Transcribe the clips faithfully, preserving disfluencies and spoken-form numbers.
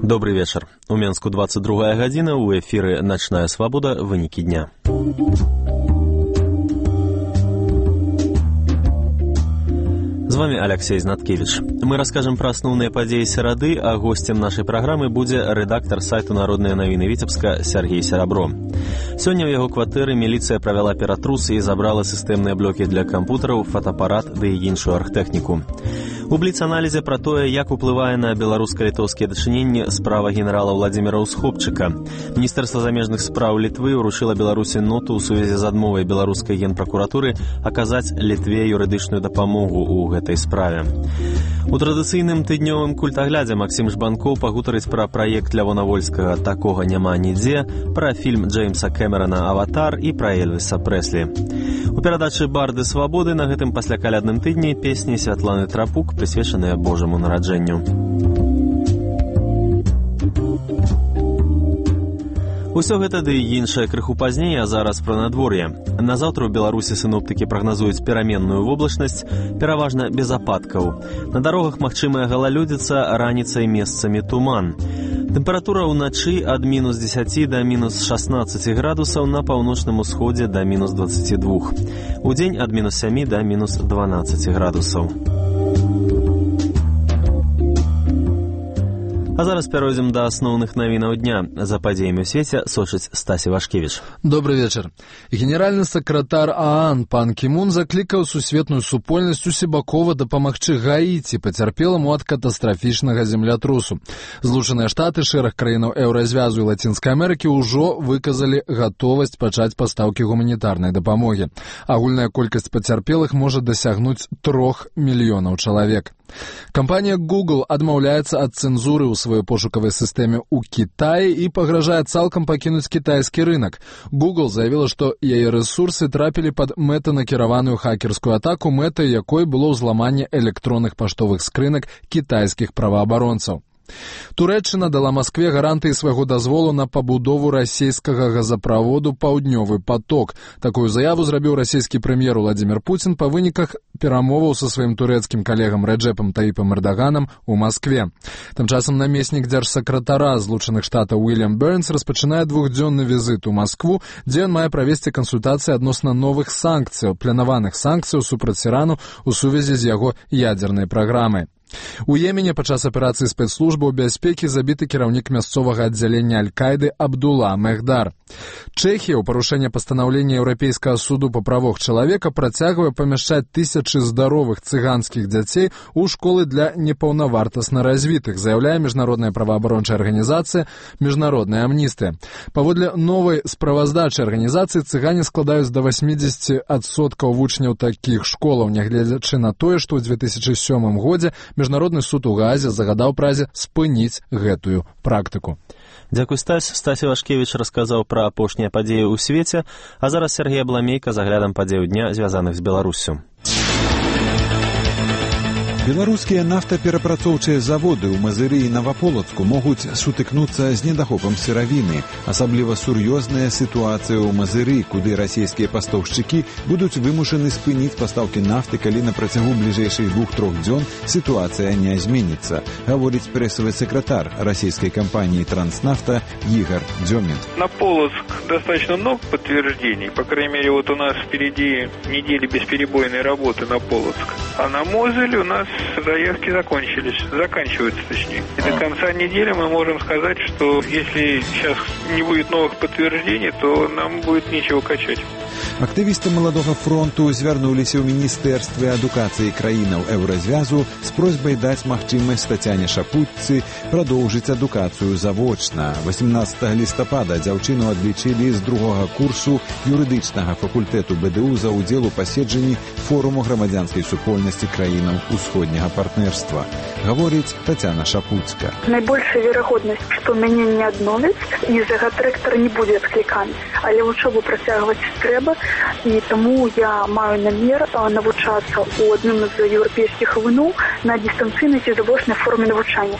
Добрый вечер. У Менску двадцать другая гадзіна, у эфіры «Начная свабода. Вынікі дня». З вами Алексей Знаткевич. Мы расскажем про основные подеи серады, а гостем нашей программы будет редактор сайту «Народные новины Витебска» Сергей Серабро. Сегодня в его квартире милиция провела ператрус и забрала системные блоки для компьютеров, фотоаппарат да и іншую архтэхніку. У бліц-аналізе пра тое, як уплывае на беларуска-літоўскія дачыненні справа генерала Владзіміра Усхопчыка. Міністэрства замежных спраў Літвы ўручыла Беларусі ноту ў сувязі з адмовай беларускай генпракуратуры аказаць Літве юрыдычную дапамогу ў гэтай справе. У традыцыйным тыднёвым культаглядзе Максім Жбанкоў пагутарыць пра праект Лявона Вольскага «Такога няма нідзе», пра фільм Джеймса Кэмерана «Аватар» і пра Элвіса Прэслі. У перадачы «Барды свабоды» на гэтым паслякалядным тыдні песні Святланы Трапук, прысвечаныя Божаму нараджэнню. Усё гэта ды і іншае крыху пазней, а зараз пра надвор'е. Назаўтра ў Беларусі сіноптыкі прагназуюць пераменную воблачнасць, пераважна без ападкаў. На дарогах магчымая галалёдзіца, раніцай месцамі туман. Тэмпература ўначы ад мінус дзесяці да мінус шаснаццаці градусаў, на паўночным усходзе да мінус дваццаці двух. Удзень ад мінус сямі да мінус дванаццаці градусаў. А зараз пяройдзем да асноўных навінаў дня. За падзеямі ў свеце сочыць Стасі Вашкевіч. Добрый вечер. Генеральны сакратар ААН пан Кімун заклікаў сусветную супольнасць усебакова дапамагчы Гаіці, пацярпеламу ад катастрафічнага землятрусу. Злучаныя Штаты, шэраг краінаў Еўразвязу і Лацінскай Амерыкі ўжо выказалі гатовасць пачаць пастаўкі гуманітарнай дапамогі. Агульная колькасць пацярпелых можа дасягнуць трох мільёнаў чалавек. Кампанія Google адмаўляецца ад цэнзуры ў сваёй пошукавай сістэме ў Кітаі і пагражае цалкам пакінуць кітайскі рынак. Google заявіла, што яе рэсурсы трапілі пад мэтанакіраваную хакерскую атаку, мэтай якой было ўзламанне электронных паштовых скрынак кітайскіх праваабаронцаў. Турэччына дала Маскве гарантыі свайго дазволу на пабудову расійскага газаправоду «Паўднёвы поток». Такую заяву зрабіў расійскі прэм'ер Владзімір Пуцін па выніках перамоваў са сваім турэцкім калегам Рэджэпам Таіпам Эрдаганам у Маскве. Тым часам намеснік дзяржсакратара Злучаных Штатаў Уільям Бернс распачынае двухдзённы візіт у Маскву, дзе ён мае правесці кансультацыі адносна новых санкцыяў, планаваных санкцыяў супраць Ірану ў сувязі з яго ядзернай праграмай. У Йемене падчас аперацыі спецслужбаў бяспекі забіты кіраўнік мясцовага аддзялення Аль-Кайды Абдула Мехдар. Чэхія ў парушэнне пастанаўлення Еўрапейскага суду па правах чалавека працягвае памяшчаць тысячы здаровых цыганскіх дзяцей у школы для непаўнавартасна развітых, заяўляе міжнародная праваабарончая арганізацыя «Міжнародная амністыя». Паводле новай справаздачы арганізацыі цыгане складаюць да васьмідзесяці адсоткаў вучняў такіх школаў, нягледзячы на тое, што ў дзве тысячы сёмым годзе Міжнародны суд у Гаазе загадаў празе спыніць гэтую практыку. Дзякуй, Стась. Стасі Вашкевіч расказаў пра апошнія падзеі ў свеце, а зараз Сергей Абламейка з аглядам падзеяў дня, звязаных з Беларуссю. Беларускія нафтаперапрацоўчыя заводы ў Мазыры і Наваполацку могуць сутыкнуцца з недахопам сыравіны. Асабліва сур'ёзная сітуацыя ў Мазыры, куды расійскія пастаўшчыкі будуць вымушаны спыніць пастаўкі нафты, калі на працягу бліжэйшых двух-трох дзён сітуацыя не зменіцца, гаворыць прэсавы сакратар расійскай кампаніі «Транснафта» Игорь Дёмин. На Полоцк достаточно много подтверждений. По крайней мере, вот у нас впереди недели бесперебойной работы на Полоцк. А на Мозель у нас заявки закончились, заканчиваются точнее. И до конца недели мы можем сказать, что если сейчас не будет новых подтверждений, то нам будет нечего качать. Актывісты маладога фронту звярнуліся ў міністэрстве адукацыі краінаў Еўразвязу з просьбай даць магчымасць Тацяне Шапутцы прадоўжыць адукацыю завочна. восемнадцатага лістапада дзяўчыну адлічылі з другога курсу юрыдычнага факультэту БДУ за ўдзел у паседжанні форуму грамадзянскай супольнасці краінаў усходняга партнерства. Гаворыць Тацяна Шапуцка. Найбольшая верагоднасць, што мяне не адновяць і за гэты рэктар не будзе адкліканы, але вучобу працягваць трэба. І таму я маю намер навучацца ў адным з еўрапейскіх ВНУ на дыстанцыйнай ці завочнай форме навучання.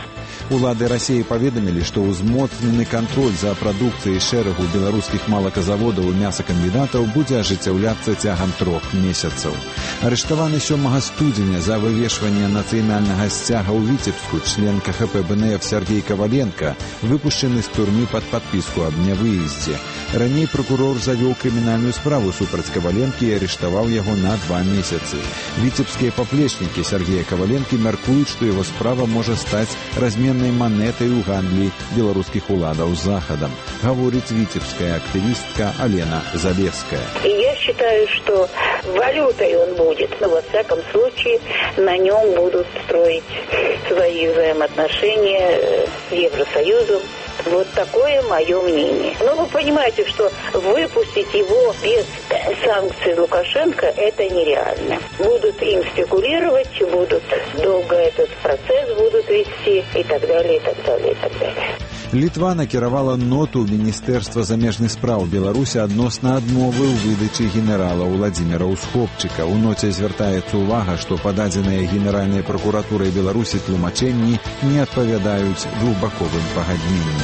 Улады Расіі паведамілі, што ўзмоцнены кантроль за прадукцыяй шэрагу беларускіх малаказаводаў і мясакамбінатаў будзе ажыццяўляцца цягам трох месяцаў. Арыштаваны сёмага студзеня за вывешванне нацыянальнага сцяга ў Віцебску член ка ха пэ бэ эн эф Сергей Каваленко выпушчены з турмы пад падпіску аб нявыездзе. Раней прокурор завёў крымінальную справу супраць Каваленкі і арыштаваў яго на два месяцы. Віцебскія паплечнікі Сергея Каваленкі мяркуюць, што яго справа можа стаць разменнай манетай у гандлі беларускіх уладаў з Захадам, гаворыць віцебская актывістка Алена Залевская. И я считаю, что валютой он будет, но во всяком случае на нем будут строить свои взаимоотношения с Евросоюзом. Вот такое мое мнение. Но вы понимаете, что выпустить его без санкций Лукашенко – это нереально. Будут им спекулировать, будут долго этот процесс будут вести и так далее, и так далее, и так далее. Літва накіравала ноту ў Міністэрства замежных спраў Беларусі адносна адмовы ў выдачы генерала Владзіміра Усхопчыка. У ноце звяртаецца ўвага, што пададзеныя Генеральнай пракуратурай Беларусі тлумачэнні не адпавядаюць двухбаковым пагадненням.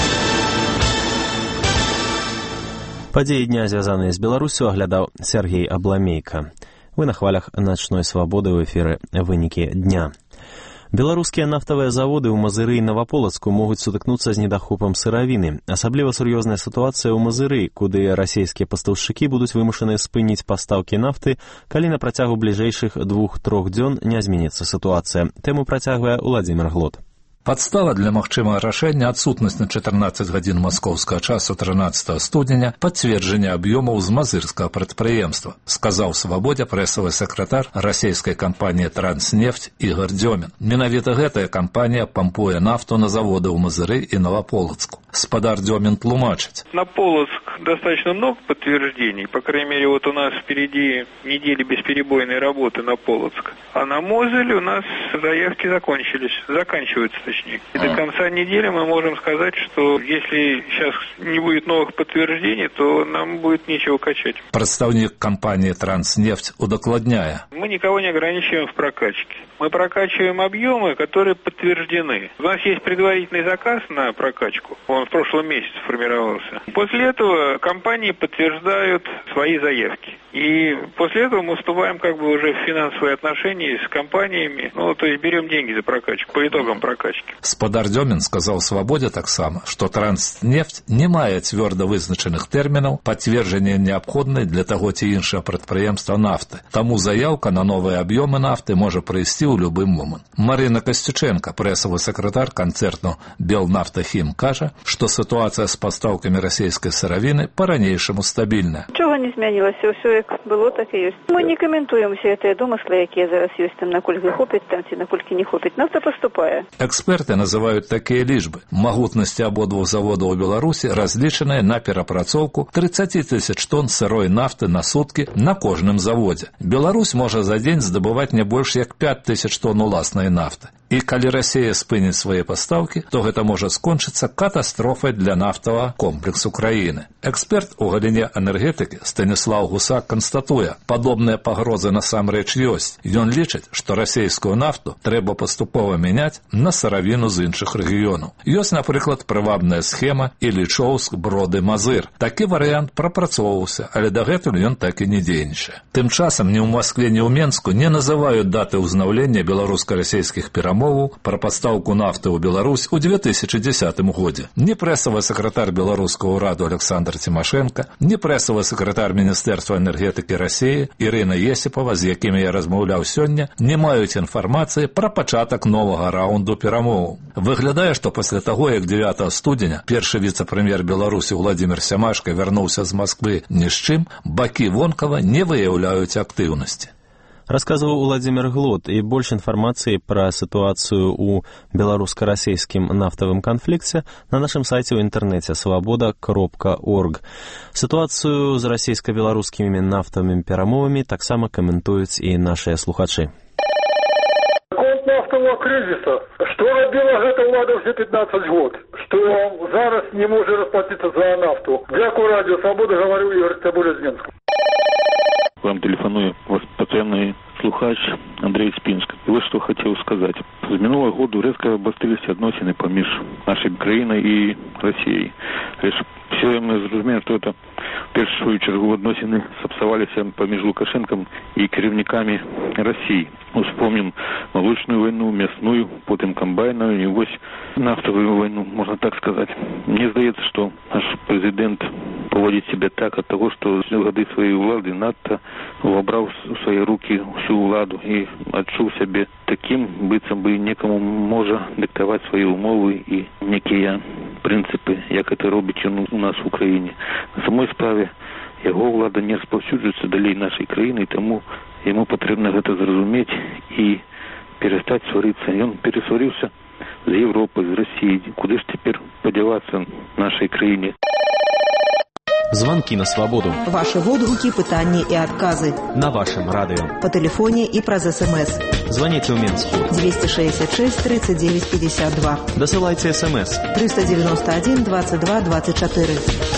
Падзеі дня, звязаныя з Беларусю, аглядаў Сергей Абламейка. Вы на хвалях начной свабоды ў эфіры «Вынікі дня». Беларускія нафтавыя заводы ў Мазыры і Наваполацку могуць сутыкнуцца з недахопам сыравіны. Асабліва сур'ёзная сітуацыя ў Мазыры, куды расійскія пастаўшчыкі будуць вымушаныя спыніць пастаўкі нафты, калі на працягу бліжэйшых двух-трох дзён не зменіцца сітуацыя. Тэму працягвае Уладзімір Глот. Падстава для магчымага рашэння адсутнасць на чатырнаццаць гадзін маскоўскага часу трынаццатага студзеня пацверджання аб'ёмаў з мазырскага прадпрыемства, сказаў Свабодзе прэсавы сакратар расійскай кампаніі «Транснефть» Ігор Дзёмін. Менавіта гэтая кампанія пампуе нафту на заводы ў Мазыры і Новополоцку. Спадар Дзёмін тлумачыць. На Полоцк достаточно много подтверждений. По крайней мере, вот у нас впереди недели бесперебойной работы на Полоцк. А на Мозель у нас заявки закончились, заканчиваются. И до конца недели мы можем сказать, что если сейчас не будет новых подтверждений, то нам будет нечего качать. Представник компании «Транснефть» удокладняя. Мы никого не ограничиваем в прокачке. Мы прокачиваем объемы, которые подтверждены. У нас есть предварительный заказ на прокачку. Он в прошлом месяце формировался. После этого компании подтверждают свои заявки. И после этого мы вступаем как бы уже в финансовые отношения с компаниями. Ну, то есть берем деньги за прокачку, по итогам прокачки. Спадар Дзёмін сказаў Свабодзе таксама, што «Транснефть» не мае цвёрда вызначаных тэрмінаў пацверджання неабходнай для таго ці іншага прадпрыемства нафты. Таму заяўка на новыя аб'ёмы нафты можа прыйсці ў любы момант. Марына Касцюченка, прэсавы сакратар канцэрну «Белнафтахім», кажа, што сітуацыя з пастаўкамі расійскай сыравіны па-ранейшаму стабільная. Нічога не змянілася, ўсё як было, так і ёсць. Мы не каментуем усе гэтыя домыслы, якія зараз ёсць там, наколькі хопіць там ці наколькі не хопіць. Нафта паступае. Эксперты называют такие лічбы. Магутнасці абодвух заводаў у Беларусі разлічаныя на перапрацоўку тридцать тысяч тонн сырой нафты на суткі на кожным заводзе. Беларусь можа за дзень здабываць не больш як пять тысяч тонн уласнай нафты. І калі Расія спыніць свае пастаўкі, то гэта можа скончыцца катастрофай для нафтавага комплексу краіны. Эксперт у галіне энергетыкі Станіслав Гусак канстатуе, падобныя пагрозы насамрэч ёсць. Ён лічыць, што расійскую нафту трэба паступова мяняць на сыравіну з іншых рэгіёнаў. Ёсць, напрыклад, прывабная схема Ілічоўск, Броды, Мазыр. Такі варыянт прапрацоўваўся, але дагэтуль ён так і не дзейнічае. Тым часам ні ў Маскве, ні ў Менску не называюць даты ўзнаўлення беларуска-расійскіх перамоваў пра пастаўку нафты ў Беларусь у две тысячи дзесятым годзе. Ні прэсавы сакратар беларускага ўраду Александр Цімашенко, ні прэсавы сакратар Міністэрства энергетыкі Расіі Ірына Есіпова, з якімі я размаўляў сёння, не маюць інфармацыі пра пачатак новага раунду перамоваў. Выглядае, што пасля таго, як дзевятага студзеня першы віцэ-прэм'ер Беларусі Владзімір Сямашка вярнуўся з Масквы ні з чым, бакі вонкава не выяўляюць актыўнасці. Рассказывал Владимир Глот, и больше информации про ситуацию у белорусско-российском нафтовом конфликте на нашем сайте в интернете свобода точка орг. Ситуацию с российско-белорусскими нафтовыми перамовами так само комментуют и наши слухачи. Конт нафтового кризиса. Что робила эта влада уже пятнадцать год? Что зараз не может расплатиться за нафту? Дякую, радио «Свобода», говорю Игорь Цабуля з Минска. Вам телефоную, у вас постоянные слухач Андрей Спинск. І ось що хотів сказати. З минулого году резко обострились відносини поміж нашою країною і Росією. Все ми зрозуміли, що це в першу чергу відносини сапсувалися поміж Лукашенком і керівниками Росії. Вспомним молочную войну, мясную, потом комбайную, и вот нафтовую войну, можно так сказать. Мне кажется, что наш президент поводит себя так от того, что в годы своей власти НАТО вобрал в свои руки всю владу и отчув себе таким, быцем бы некому може диктовать свои умовы и некие принципы, як это робить у нас в Украине. На самой справе його влада не розповсюджується далі нашої країни, тому йому потрібно це зрозуміти і перестати сваритися. І він пересварився з Європою, з Росією. Куди ж тепер подіватися нашій країні? Звонки на свободу. Ваши відгуки, питання і відкази. На вашем радио. По телефоні і праз СМС. Звоните в Минск. двести шестьдесят шесть тридцать девять пятьдесят два. Досылайте СМС. триста девяносто один двадцать два двадцать четыре.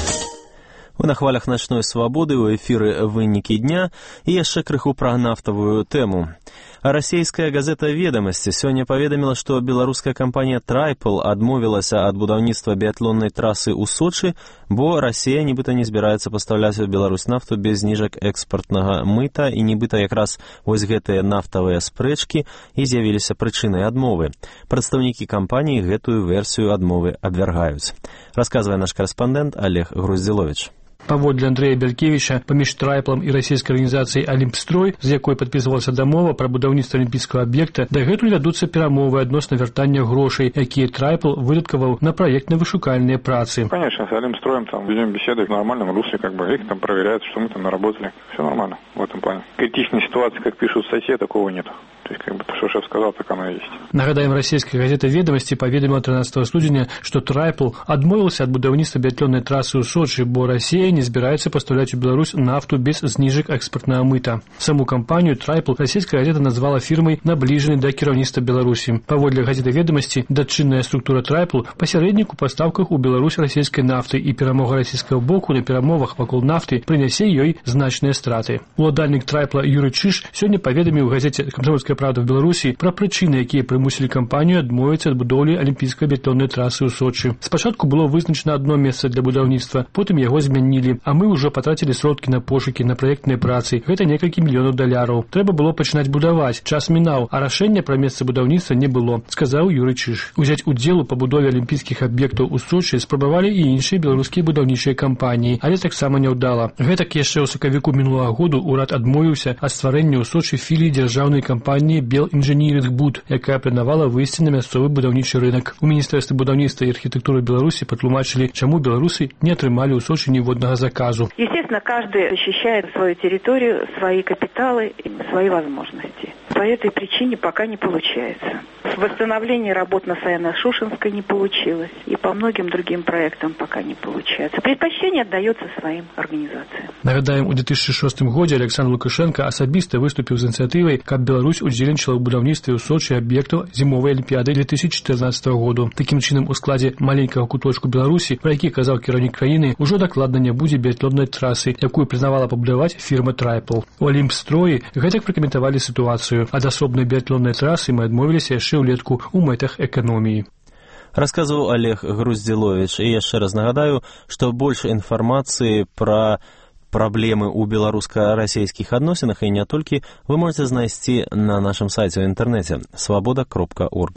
Вы на хвалях начной свободы, у эфиры «Выники дня» и яшчэ крыху пра нафтавую тэму. Расійская газета «Ведомости» сёння паведаміла, што беларуская кампанія «Трайпл» адмовілася ад будаўніцтва біятлоннай трасы ў Сочы, бо Расія нібыта не збіраецца пастаўляць у Беларусь нафту без зніжак экспартнага мыта, і нібыта якраз вось гэтыя нафтавыя спрэчкі і з'явіліся прычынай адмовы. Прадстаўнікі кампаніі гэтую версію адмовы абвяргаюць. Расказвае наш карэспандэнт Олег Груздзіловіч. Паводле Андрея Бялькевіча, паміж Трайплам і расійскай арганізацыяй «Алімпстрой», з якой падпісвалася дамова пра будаўніцтва алімпійскага аб'екта, дагэтуль вядуцца перамовы адносна вяртання грошай, якія Трайпл выдаткаваў на праектна-вышукальныя працы. Конечно, с Алимстроем там ведем беседы в нормальном русле, как бы их там проверяют, что мы там наработали. Все нормально в этом плане. Критичной ситуации, как пишут в статье, такого нет. То есть, как бы, то, что шеф сказал, так оно и есть. Нагадаем, расійская газета «Ведомости» паведаміла тринадцатого студзеня, што Трайпл адмовіўся ад будаўніцтва біятлоннай трасы ў Сочы, бо Расія не збіраецца пастаўляць у Беларусь нафту без зніжак экспартнага мыта. Саму кампанію Трайпл расійская газета назвала фірмай, набліжанай да кіраўніцтва Беларусі. Паводле газеты «Ведомости», датчынная структура Трайпл пасярэднік у пастаўках у Беларусь расійскай нафты, і перамога расійскага боку на перамовах вакол нафты прынясе ёй значныя страты. Уладальнік Трайпла Юрый Чыш сёння паведаміў у газеце «Комсомольская правда» в Беларусі пра прычыны, якія прымусілі кампанію адмовіцца ад будоўлі алімпійскай біятлоннай трасы ў Сочы. Спачатку было вызначана адно месца для будаўніцтва, потым яго змянілі, а мы ўжо патрацілі сродкі на пошукі, на праектныя працы. Гэта некалькі мільёнаў даляраў. Трэба было пачынаць будаваць. Час мінаў, а рашэння пра месца будаўніцтва не было, сказаў Юрый Чыш. Узяць удзел у пабудове алімпійскіх аб'ектаў у Сочы спрабавалі і іншыя беларускія будаўнічыя кампаніі, але таксама няўдала. Гэтак яшчэ ў сакавіку мінулага году ўрад адмовіўся ад стварэння ў Сочы філіі дзяржаўнай кампаніі «Бел Инжиниринг Буд», якая планавала выйсці на мясцовы будаўнічы рынок. У Міністэрстве будаўніцтва і архітэктуры Беларусі патлумачылі, чаму беларусы не атрымалі ў Сочи ніводнага заказу. Естественно, каждый защищает свою территорию, свои капиталы, свои возможности. По этой причине пока не получается. Восстановление работ на Саяно-Шушенской не получилось. И по многим другим проектам пока не получается. Предпочтение отдается своим организациям. Нагадаем, у две тысячи шостым годзе Александр Лукашенко асабіста выступіў з ініцыятывай, каб Беларусь удзельнічала ў будаўніцтве ў Сочы аб'ектаў зімовай алімпіяды две тысячи четырнадцатого году. Такім чынам, у складзе маленькага куточку Беларусі, пра які казаў кіраўнік краіны, ужо дакладна не будзе біятлоннай трасы, якую планавала пабудаваць фірма Трайпл. У Алімпстроі гэтак пракаментавалі сітуацыю. Ад асобнай біятлоннай трасы мы адмовіліся яшчэ ўлетку ў мэтах эканоміі. Расказваў Олег Груздзіловіч. І яшчэ раз нагадаю, што больш інфармацыі пра праблемы ў беларуска-расійскіх адносінах і не толькі вы можете знайсці на нашым сайце ў інтэрнэце свабода кропка орг.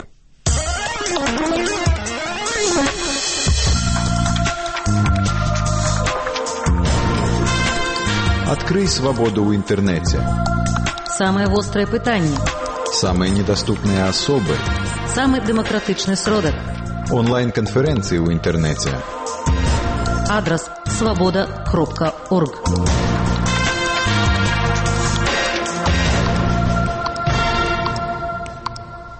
Открый свободу ў інтэрнэце. Самые вострые пытанні. Самые недоступные особы. Самый демократичный сродок. Онлайн-конференции в интернете. Адрес свобода кропка орг.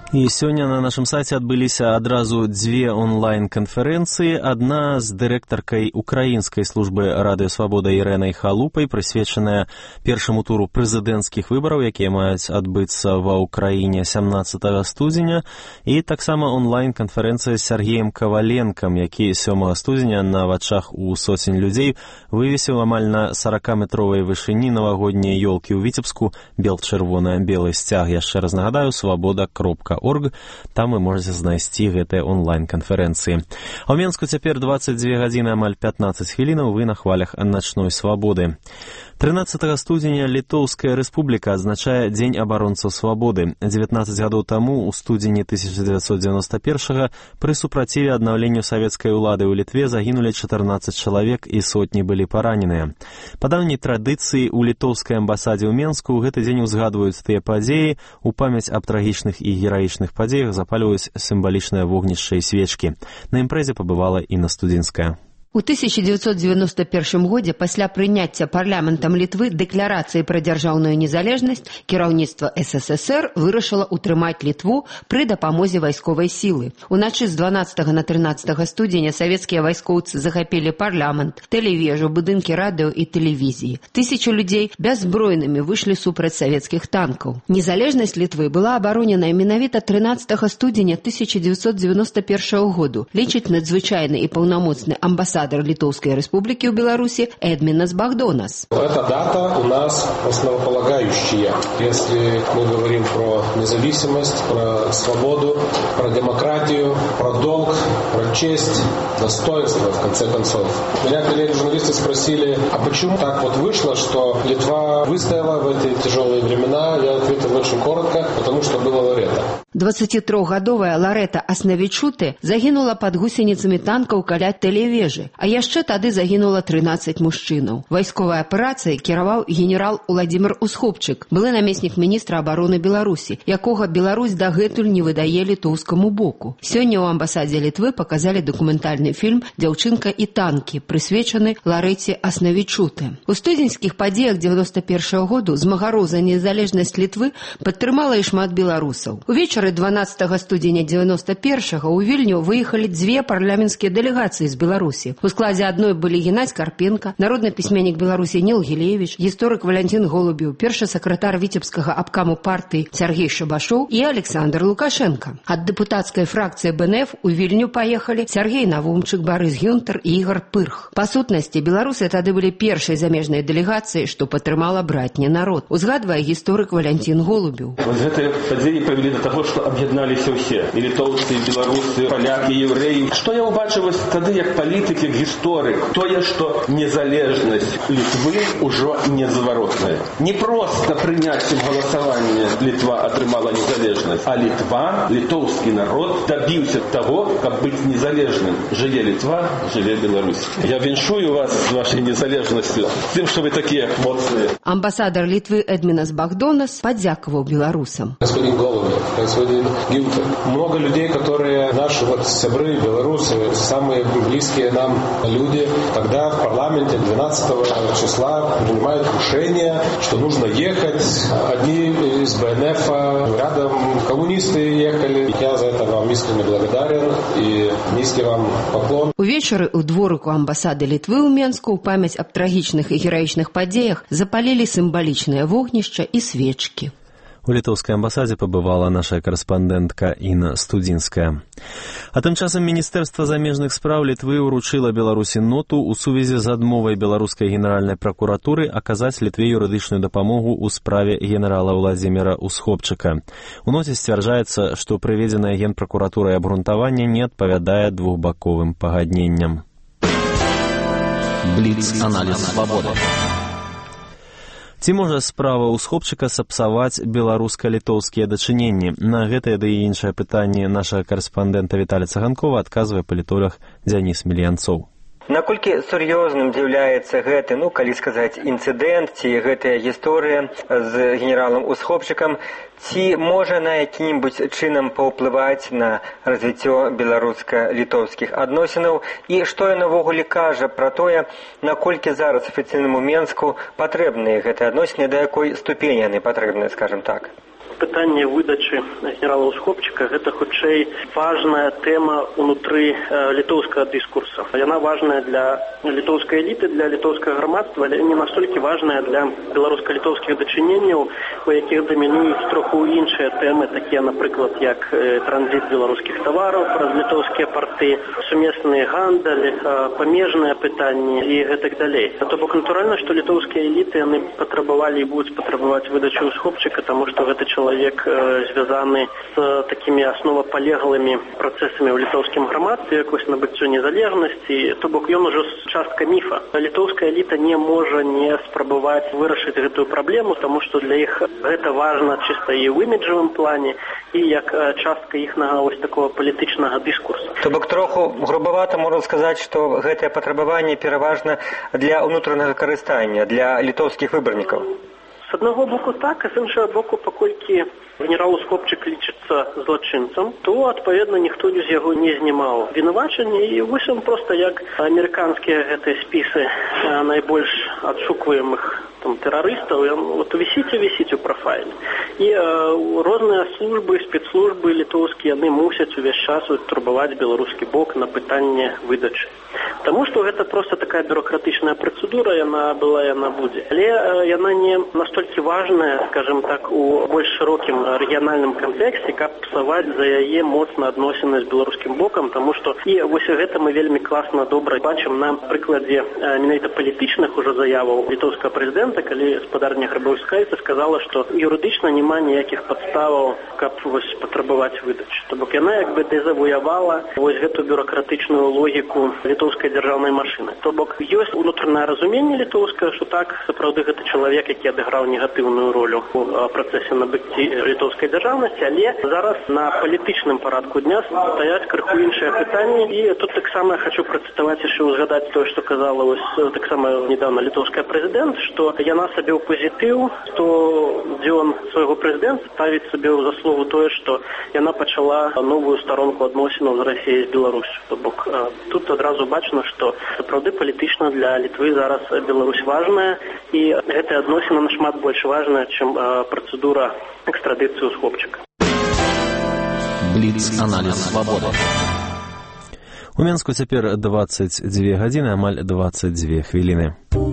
І сёння на нашым сайце адбыліся адразу дзве онлайн-канферэнцыі. Адна з дырэктаркай украінскай службы Радыё Свабода Ірэнай Халупай, прысвечаная першаму туру прэзідэнцкіх выбараў, якія маюць адбыцца ва ўкраіне сямнаццатага студзеня, і таксама онлайн-канферэнцыя з Сергеем Каваленкам, які сёмага студзеня на вачах у соцень людзей вывесіў амаль на саракаметровай вышыні навагоднія ёлкі ў Віцебску, бел-чырвона-белы сцяг. Яшчэ раз нагадаю, свабода кропка орг, там вы можете знайсці гэтыя онлайн-канферэнцыі. А ў Менску цяпер дваццаць дзве гадзіны амаль пятнаццаць хвілінаў, вы на хвалях начной свабоды. трынаццатага студзеня Літоўская рэспубліка адзначае Дзень абаронцаў свабоды. дзевятнаццаць гадоў таму, у студзені тысяча дзевяцьсот дзевяноста першага, пры супраціве аднаўленню савецкай улады ў Літве загінулі чатырнаццаць чалавек і сотні былі параненыя. Па даўняй традыцыі ў літоўскай амбасадзе ў Менску ў гэты дзень узгадваюць тыя падзеі, у памяць аб трагічных і гераічных падзеях запальваюць сімвалічныя вогнішча і свечкі. На імпрэзе пабывала Інна Студзінская. У тысяча дзевяцьсот дзевяноста першым годзе пасля прыняцця парламентам Літвы дэкларацыі пра дзяржаўную незалежнасць кіраўніцтва эс эс эс эр вырашыла ўтрымаць Літву пры дапамозе вайсковай сілы. Уначы з дванаццатага на трынаццатага студзеня савецкія вайскоўцы захапілі парламент, тэлевежу, будынкі радыё і тэлевізіі. Тысячу людзей бяззбройнымі выйшлі супраць савецкіх танкаў. Незалежнасць Літвы была абароненая менавіта трынаццатага студзеня тысяча дзевяцьсот дзевяноста першага году, лічыць надзвычайны і паўнамоцны амбасадар Литовской Республики в Беларуси Эдминас Багдонас. Эта дата у нас основополагающая. Если мы говорим про независимость, про свободу, про демократию, про долг, про честь, достоинство, в конце концов. Меня коллеги-журналисты спросили, а почему так вот вышло, что Литва выстояла в эти тяжелые времена? Я ответил очень коротко, потому что было Лорета. дваццацітрохгадовая Лорета Аснавічуте загінула пад гусеніцамі танкаў каля тэлевежы, а яшчэ тады загінула трынаццаць мужчынаў. Вайсковай аперацыяй кіраваў генерал Уладзімір Усхопчык, былы намеснік міністра абароны Беларусі, якога Беларусь дагэтуль не выдае літоўскаму боку. Сёння ў амбасадзе Літвы паказалі дакументальны фільм «Дзяўчынка і танкі», прысвечаны Лорете Аснавічуте. У студзеньскіх падзеях дзевяноста першага году змагароў за незалежнасць Літвы падтрымала і шмат беларусаў. Увечары дванаццатага студзеня дзевяноста першага ў Вільню выехалі дзве парламенцкія дэлегацыі з Беларусі. У складзе адной былі Геннадзь Карпенка, народны пісьменнік Беларусі Ніл Гілевіч, гісторык Валянцін Голубеў, першы сакратар віцебскага абкаму партыі Сергей Шабашоў і Александр Лукашенко. Ад дэпутацкай фракцыі бэ эн эф у Вільню паехалі Сергей Навумчык, Барыс Гюнтер і Ігор Пырх. Па сутнасці, беларусы тады былі першай замежнай дэлегацыяй, што падтрымала братні народ, узгадвае гісторык Валянцін Голубеў. Вось гэтыя падзеі прывялі да таго, што аб'ядналіся ўсе, і літоўцы, і беларусы, палякі, еўрэі. Што я ўбачыў тады як палітык, як гісторык? Тое, што незалежнасць Літвы ўжо незваротная. Не проста прыняццем галасавання Літва атрымала незалежнасць, а Літва, літоўскі народ дабіўся таго, каб быць незалежным. Жыве Літва, жыве Беларусь. Я віншую вас з вашай незалежнасцю, тым, што вы такія моцныя. Амбасадар Літвы Эдминас Багдонас падзякаваў беларусам. Господин Голубев, господин Гюнтер, много людей, которые наши вот сябры, белорусы, самые близкие нам люди, тогда в парламенте двенадцатого числа принимают решение, что нужно ехать. Одни из бэ эн эф, рядом коммунисты ехали. Я за это вам искренне благодарен и низкий вам поклон. Увечары у дворыку амбасады Літвы ў Менску ў памяць аб трагічных і гераічных падзеях запалілі сімвалічныя вогнішча і свечкі. У літоўскай амбасадзе пабывала наша карэспандэнтка Інна Студзінская. А тым часам Міністэрства замежных спраў Літвы ўручыла Беларусі ноту ў сувязі з адмовай беларускай генеральнай пракуратуры аказаць Літве юрыдычную дапамогу ў справе генерала Уладзіміра Усхопчыка. У ноце сцвярджаецца, што прыведзенае генпракуратурай абгрунтаванне не адпавядае двухбаковым пагадненням. Бліц-аналіз свабоды. Ці можа справа Усхопчыка сапсаваць беларуска-літоўскія дачыненні? На гэтае ды і іншае пытанне нашага карэспандэнта Віталія Цаганкова адказвае палітолог Дзяніс Мільянцоў. Наколькі сур'ёзным з'яўляецца гэты, ну, калі сказаць, інцыдэнт, ці гэтая гісторыя з генералам Усхопчыкам, ці можа на якім-небудзь чынам паўплываць на развіццё беларуска-літоўскіх адносінаў, і што ён увогуле кажа пра тое, наколькі зараз афіцыйнаму Менску патрэбныя гэтыя адносіны, да якой ступені яны патрэбныя, скажам так? пытанне выдачы генерала Усхопчыка гэта хутчэй важная тэма ўнутры літоўскага дыскурса. Яна важная для літоўскай эліты, для літоўскага грамадства, але не настолькі важная для беларуска-літоўскіх дачыненняў, у якіх дамінуюць троху іншыя тэмы, такія, напрыклад, як транзіт беларускіх тавараў праз літоўскія парты, сумесны гандаль, памежныя пытанні і гэтак далей. То бок натуральна, што літоўскія эліты яны патрабавалі і будуць патрабаваць выдачу Усхопчыка, таму што гэта чалавек звязаны з такімі асновапалеглымі працэсамі ў літоўскім грамадстве, як вось набыццё незалежнасці, то бок ён ужо частка міфа. Літоўская эліта не можа не спрабаваць вырашыць гэтую праблему, таму што для іх гэта важна чыста і ў іміджавым плане, і як частка іхнага вось такого палітычнага дыскурсу. То бок троху грубавата можна сказаць, што гэтае патрабаванне пераважна для ўнутранага карыстання, для літоўскіх выбарнікаў. З аднаго боку так, а з іншага боку, паколькі генерал Усхопчык лічыцца злачынцам, то, адпаведна, ніхто з яго не знімаў вінавачанне, і вось ён проста як амерыканскія гэтыя спісы найбольш адшукваемых там тэрарыстаў, ён вот вісіць і вісіць у прафайле. І э, розныя службы, спецслужбы літоўскія, яны мусяць увесь час турбаваць беларускі бок на пытанне выдачы. Таму што гэта проста такая бюрократычная працэдура, яна была, яна будзе. Але э, яна не настолькі важная, скажем так, у больш шырокім рэгіянальным кантэксце, каб псаваць за яе моцна адносіны з беларускім бокам, таму што і вось гэта мы вельмі класна добра бачым на прыкладзе э, менавіта палітычных ужо заяваў літоўскага прэзідэнта, калі спадарня Грабаўскайца сказала, што юрыдычна няма ніякіх падставаў, каб вось патрабаваць выдачы. То бок яна як бы дэзавуявала вось гэту бюрократычную логіку літоўскай дзяржаўнай машыны. То бок ёсць унутранае разуменне літоўскае, што так, сапраўды гэта чалавек, які адыграў негатыўную ролю у працэсе набыцці літоўскай дзяржаўнасці, але зараз на палітычным парадку дня стаяць крыху іншыя пытанні, і тут таксама я хочу працытаваць яшчэ узгадаць тое, што казала вось таксама недавно літоўская прэзідэнт, што яна сабе ў пазітыў, што дзён свайго прэзідэнта ставіць сабе ў заслугу тое, што яна пачала новую старонку адносінаў з Расіяй з Беларусю. То бок тут адразу бачна, што сапраўды палітычна для Літвы зараз Беларусь важная, і гэтая адносіна нашмат больш важная, чым працэдура экстрадыцыі Усхопчыка. Бліц-аналіз свабоды. У Менску цяпер дваццаць дзве гадзіны, амаль дваццаць дзве хвіліны.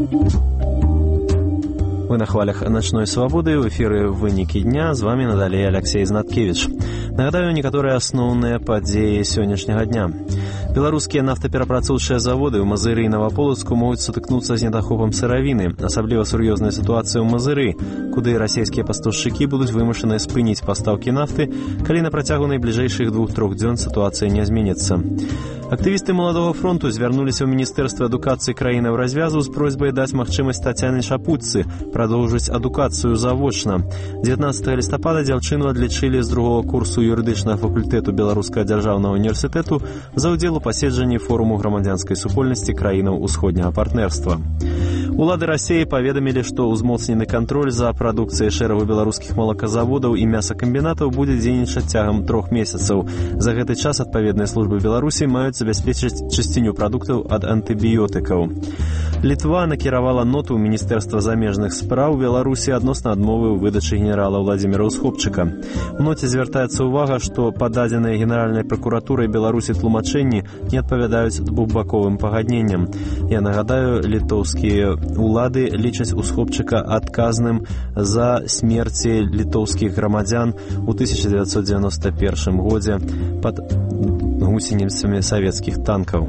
Вы на хвалях «Ночной свободы», в эфіры «Вынікі дня», з вами надалей Алексей Знаткевич. Нагадаю некаторыя асноўныя падзеі сённяшняга дня. Беларускія нафтаперапрацоўчыя заводы ў Мазыры і Наваполацку могуць сутыкнуцца з недахопам сыравіны. Асабліва сур'ёзная сітуацыя ў Мазыры, куды расійскія пастаўшчыкі будуць вымушаныя спыніць пастаўкі нафты, калі на працягу найбліжэйшых двух-трох дзён сітуацыя не зменіцца. Актывісты Маладога фронту звярнуліся ў Міністэрства адукацыі краіны ў развязу з просьбай даць магчымасць Тацяне Шапутцы прадоўжыць адукацыю завочна. дзевятнаццатага лістапада дзяўчыну адлічылі з другога курсу юрыдычнага факультэту Беларускага дзяржаўнага універсітэту за ўдзел у паседжанні форуму грамадзянскай супольнасці краінаў усходняга партнерства. Улады Расіі паведамілі, што ўзмоцнены кантроль за прадукцыяй шэрагу беларускіх малаказаводаў і мясакамбінатаў будзе дзейнічаць цягам трох месяцаў. За гэты час адпаведныя службы Беларусі маюць забяспечыць чысціню прадуктаў ад антыбіётыкаў. Літва накіравала ноту ў Міністэрства замежных спраў Беларусі адносна адмовы ў выдачы генерала Владзіміра Усхопчыка. У ноце звяртаецца ўвага, што пададзеныя Генеральнай пракуратурай Беларусі тлумачэнні не адпавядаюць двухбаковым пагадненням. Я нагадаю, літоўскія улады лічаць Усхопчыка адказным за смерці літоўскіх грамадзян у тысяча дзевяцьсот дзевяноста першым годзе пад гусеніцамі савецкіх танкаў.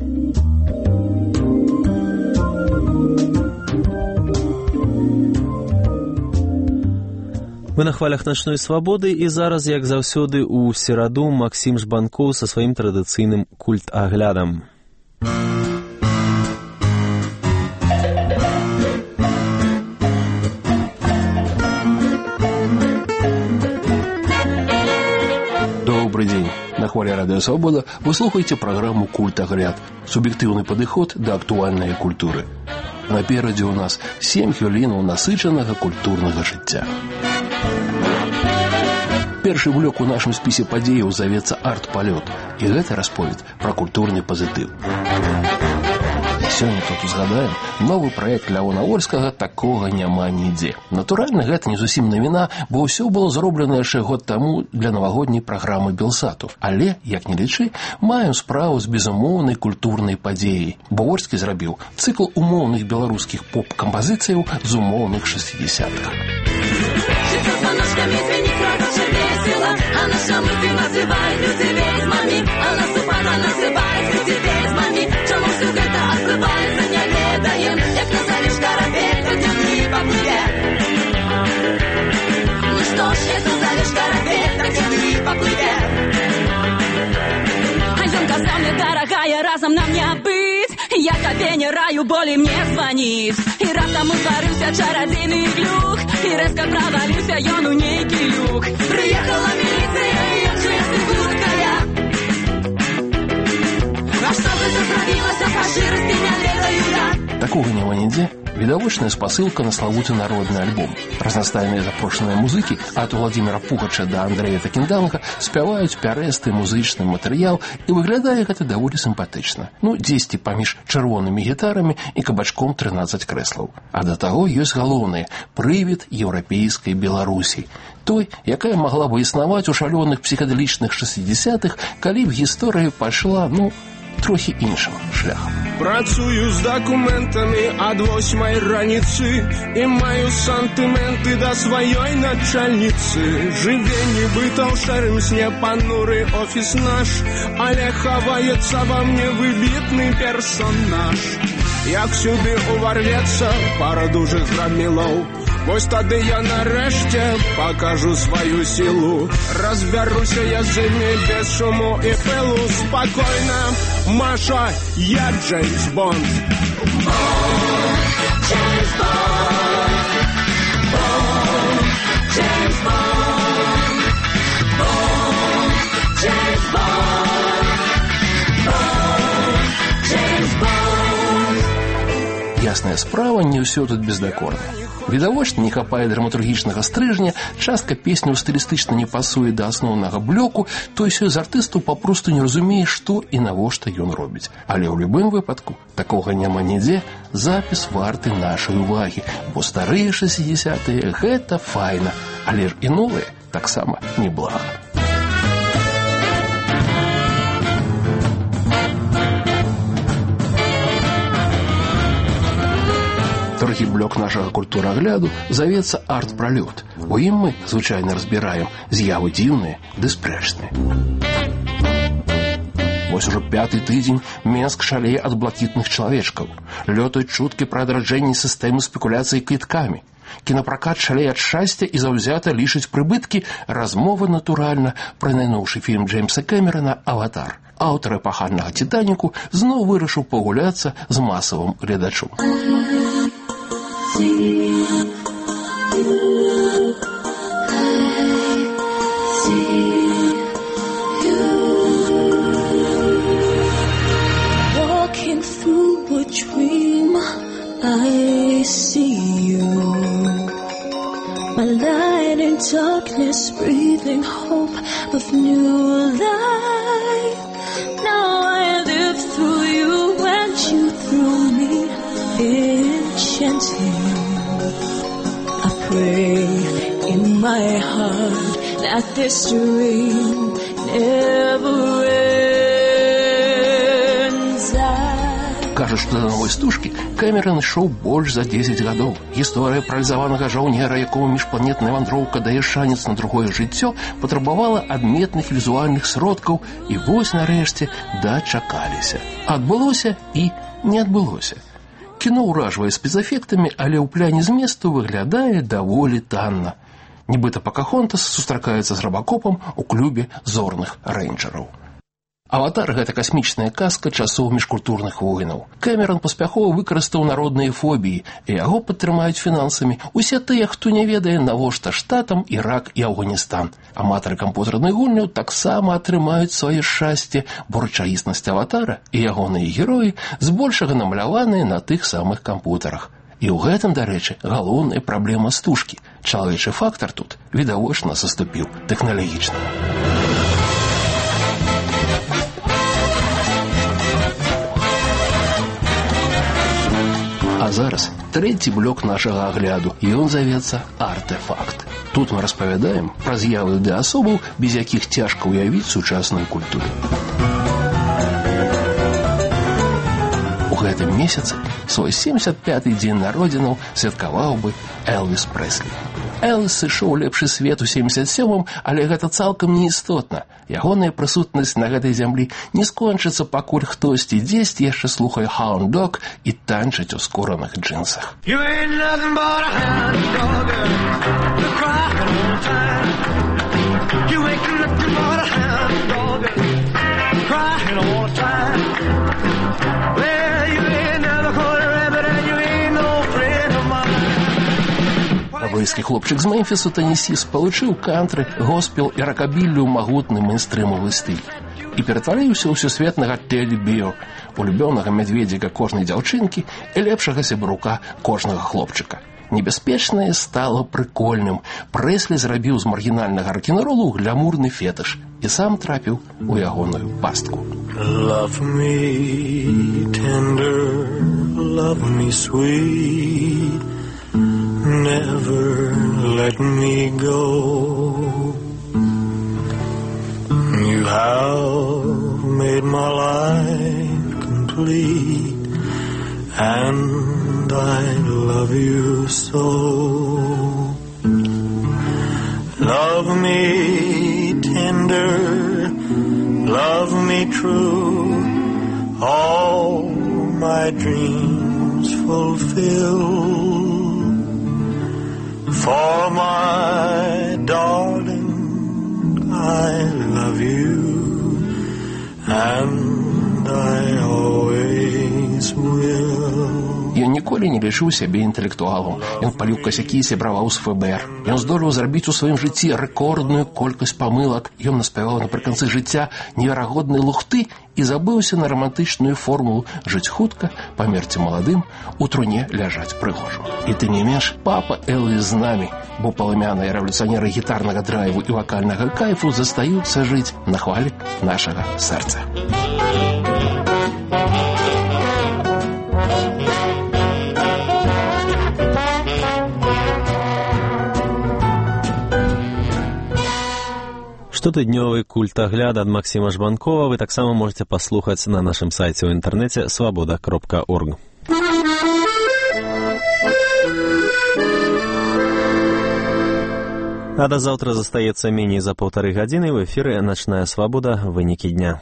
Вы на хвалях «Ночной свободы», і зараз, як заўсёды, у сераду Максім Жбанкоў са сваім традыцыйным культ-аглядам. Добрый день. На хвале Радио Свобода вы слухаете программу «Культ-агляд» – субъективный подход до актуальной культуры. Наперадзе у нас сем хвілінаў насычанага культурнага жыцця. Першы блок у нашым спісе падзеяў завецца «Арт-палёт», і гэта расповед пра культурны пазітыў. Сёння тут узгадаем, новы праект Лявона Вольскага такога няма нідзе. Натуральна, гэта не зусім навіна, бо ўсё было зроблена яшчэ год таму для навагодняй праграмы Белсату. Але, як не лічы, маем справу з безумоўнай культурнай падзеяй. Бо Вольскі зрабіў цыкл умоўных беларускіх поп-кампазіцыяў з умоўных шестидесятых. Дорогая, разом нам не быть. Я тебе не раю, боли мне звонит. И раптом утворился чародейный глюк. И резко провалился ён у нейкий люк. Приехала милиция, и он честный будкая. А что это зрабілася, фашыры спіняледаю я. Такого няма нідзе. Відавочная спасылка на славуты народны альбом. Разнастайныя запрошаныя музыкі ад Владимира Пугача да Андрэя Такінданга спяваюць пярэсты музычны матэрыял, і выглядае гэта даволі сімпатычна. Ну, дзесьці паміж чырвонымі гітарамі і кабачком трынаццаць крэслаў. А да таго ёсць галоўнае прывід еўрапейскай Беларусі. Той, якая магла бы існаваць у шалёных псіхадэлічных шестидесятых, калі б гісторыя пайшла, ну, трохі іншым шляхам. Працую з дакументамі ад восьмай раніцы і маю сантыменты да сваёй начальніцы. Жыве нібыта ў шэрым сне пануры офіс наш, але хаваецца ва мне выбітны персонаж. Як сюды уварвецца пара дужых грамілоў, вось тады я нарэшце пакажу сваю сілу. Разбяруся я з імі без шуму і пылу. Спакойна, Маша, я Джеймс Бонд. Джеймс Бонд, Бонд, Джеймс Бонд, Бонд, Джеймс Бонд, Бонд, Джеймс Бонд. Ясная справа, не ўсё тут бездакорна. Відавочна, не хапае драматургічнага стрыжня, частка песняў стылістычна не пасуе да асноўнага блоку, то ўсё з артыстаў папросту не разумее, што і навошта ён робіць. Але ў любым выпадку такога няма нідзе, запіс варты нашай увагі, бо старыя шестидесятыя гэта файна, але ж і новыя таксама неблага. Другі блок нашага культурагляду завецца арт-пралёт. У ім мы звычайна разбіраем з'явы дзіўныя ды спрэчныя. Вось ужо пяты тыдзень Менск шалее ад блакітных чалавечкаў. Лётаюць чуткі пра адраджэнне сістэмы спекуляцыі квіткамі. Кінапракат шалее ад шчасця і заўзята лічыць прыбыткі. Размова, натуральна, пра найноўшы фільм Джеймса Кэмерана «Аватар». Аўтар эпахальнага «Титаніку» зноў вырашыў пагуляцца з масавым гледачом. Walking through a dream, I see you. My light in darkness, breathing hope of new life. Now I live through you and you through me, enchanting. I pray in my heart that this dream never ends. Кажуць, што да новай стужкі Кэмеран ішоў больш за дзесяць гадоў. Гісторыя паралізаванага жаўнера, якому міжпланетная вандроўка дае шанец на другое жыццё, патрабавала адметных візуальных сродкаў, і вось нарэшце дачакаліся. Адбылося і не адбылося. Кіно ўражвае спецэфектамі, але ў пляне зместу выглядае даволі танна. Нібыта Покахонтас сустракаецца з рабакопам у клубе зорных рэйнджэраў. «Аватар» — гэта касмічная казка часоў міжкультурных войнаў. Кэмеран паспяхова выкарыстаў народныя фобіі, і яго падтрымаюць фінансамі усе тыя, хто не ведае, навошта штатам Ірак і Афганістан. Аматары камп'ютарных гульняў таксама атрымаюць сваё шчасце, бо рэчаіснасць «Аватара» і ягоныя героі збольшага намаляваныя на тых самых камп'ютарах. І ў гэтым, дарэчы, галоўная праблема стужкі. Чалавечы фактар тут відавочна саступіў тэхналагічнаму. А зараз трэці блок нашага агляду, і ён завецца «Артефакт». Тут мы распавядаем пра з'явы ды асобаў, без якіх цяжка ўявіць сучасную культуру. У гэтым месяцы свой семьдесят пяты дзень народзінаў святкаваў бы Элвіс Прэслі. Элвіс сышоў лепшы свет у семьдесят сёмым, але гэта цалкам неістотна. Ягоная прысутнасць на гэтай зямлі не скончыцца, пакуль хтосьці дзесьці яшчэ слухае Hound Dog і танчыць у скураных джинсах. You ain't nothing but a hound dog, you're crying all the time. You ain't nothing but a hound dog, crying all the time. Well, you ain't never caught a rabbit and you ain't no friend of mine. Аврыйскі хлопчык з Мемфісу Теннесі спалучыў кантры, госпел і ракабіллю ў магутны мейнстрымовы стыль і ператварыўся ў сусветнага Тедді Біо, улюбёнага мядзведзіка кожнай дзяўчынкі і лепшага сябрука кожнага хлопчыка. Небяспечнае стала прыкольным. Прэслі зрабіў з маргінальнага рок-н-ролу глямурны фетыш і сам трапіў у ягоную пастку. Love me tender, love me sweet, never let me go. You have made my life complete, and I love you so. Love me tender, love me true, all my dreams fulfill. For my darling, I love you, and I always will. Ён ніколі не лічыў сябе інтэлектуалам. Ён паліў касякі і сябраваў з эф бэ эр. Ён здолеў зрабіць у сваім жыцці рэкордную колькасць памылак. Ён наспяваў напрыканцы жыцця неверагоднай лухты і забыўся на рамантычную формулу жыць хутка, памерці маладым, у труне ляжаць прыгожа. І ты не менш, папа Элвіс з намі, бо паламяныя рэвалюцыянеры гітарнага драйву і вакальнага кайфу застаюцца жыць на хвалі нашага сэрца. Штотыднёвы культагляд ад Максима Жбанкова вы таксама можете паслухаць на нашым сайце ў інтэрнэце свабода кропка орг. А да заўтра застаецца меней за паўтары гадзіны. В эфіры «Начная свабода. Вынікі дня».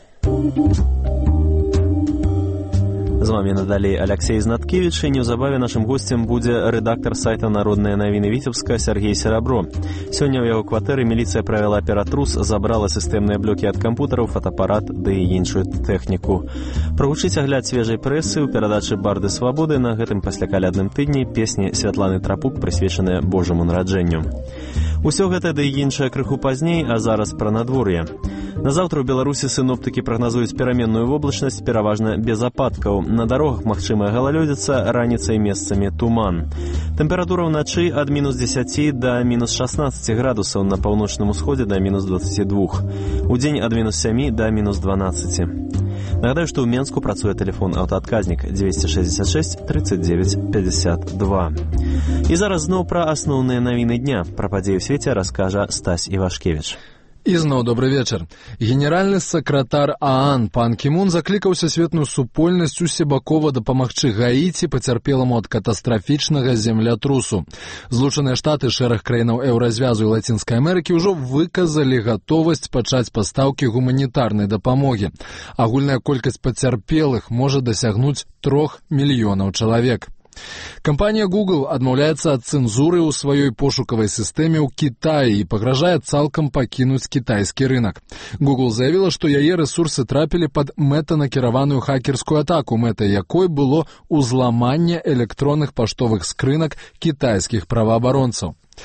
З вами надалей Алексей Знаткевич, і неўзабаве нашым госцем будзе рэдактар сайта «Народныя навіны Віцебска» Сергей Серабро. Сёння ў яго кватэры міліцыя правяла ператрус, забрала сістэмныя блокі ад кампутараў, фотоапарат ды і іншую тэхніку. Прагучыць агляд свежай прэсы ў перадачы «Барды свабоды» на гэтым паслякалядным тыдні песні Святланы Трапук, прысвечаныя Божаму нараджэнню. Усё гэта ды і іншае крыху пазней, а зараз пра надвор'е. На заўтра ў Беларусі сіноптыкі прагназуюць пераменную воблачнасць, пераважна без ападкаў. На дарогах магчымая галалёдзіца, раніцай месцамі туман. Тэмпература ўначы ад мінус дзесяці да мінус шаснаццаці градусаў, на паўночным усходзе да мінус дваццаці двух. Удзень ад мінус сямі да мінус дванаццаці. Нагадаю, што ў Менску працуе тэлефон аўтаадказнік девятьсот шестьдесят шесть тридцать девять пятьдесят два. І зараз зноў пра асноўныя навіны дня. Пра падзеі ў свеце раскажа Стась Івашкевіч. І зноў добры вечар. Генеральны сакратар ААН пан Кімун заклікаў сусветную супольнасць усебакова дапамагчы Гаіці, пацярпеламу ад катастрафічнага землятрусу. Злучаныя Штаты, шэраг краінаў Еўразвязу і Лацінскай Амерыкі ўжо выказалі гатовасць пачаць пастаўкі гуманітарнай дапамогі. Агульная колькасць пацярпелых можа дасягнуць трох мільёнаў чалавек. Кампанія Google адмаўляецца ад цэнзуры ў сваёй пошукавай сістэме ў Кітаі і пагражае цалкам пакінуць кітайскі рынак. Google заявіла, што яе рэсурсы трапілі пад мэтанакіраваную хакерскую атаку, мэтай якой было ўзламанне электронных паштовых скрынак кітайскіх праваабаронцаў.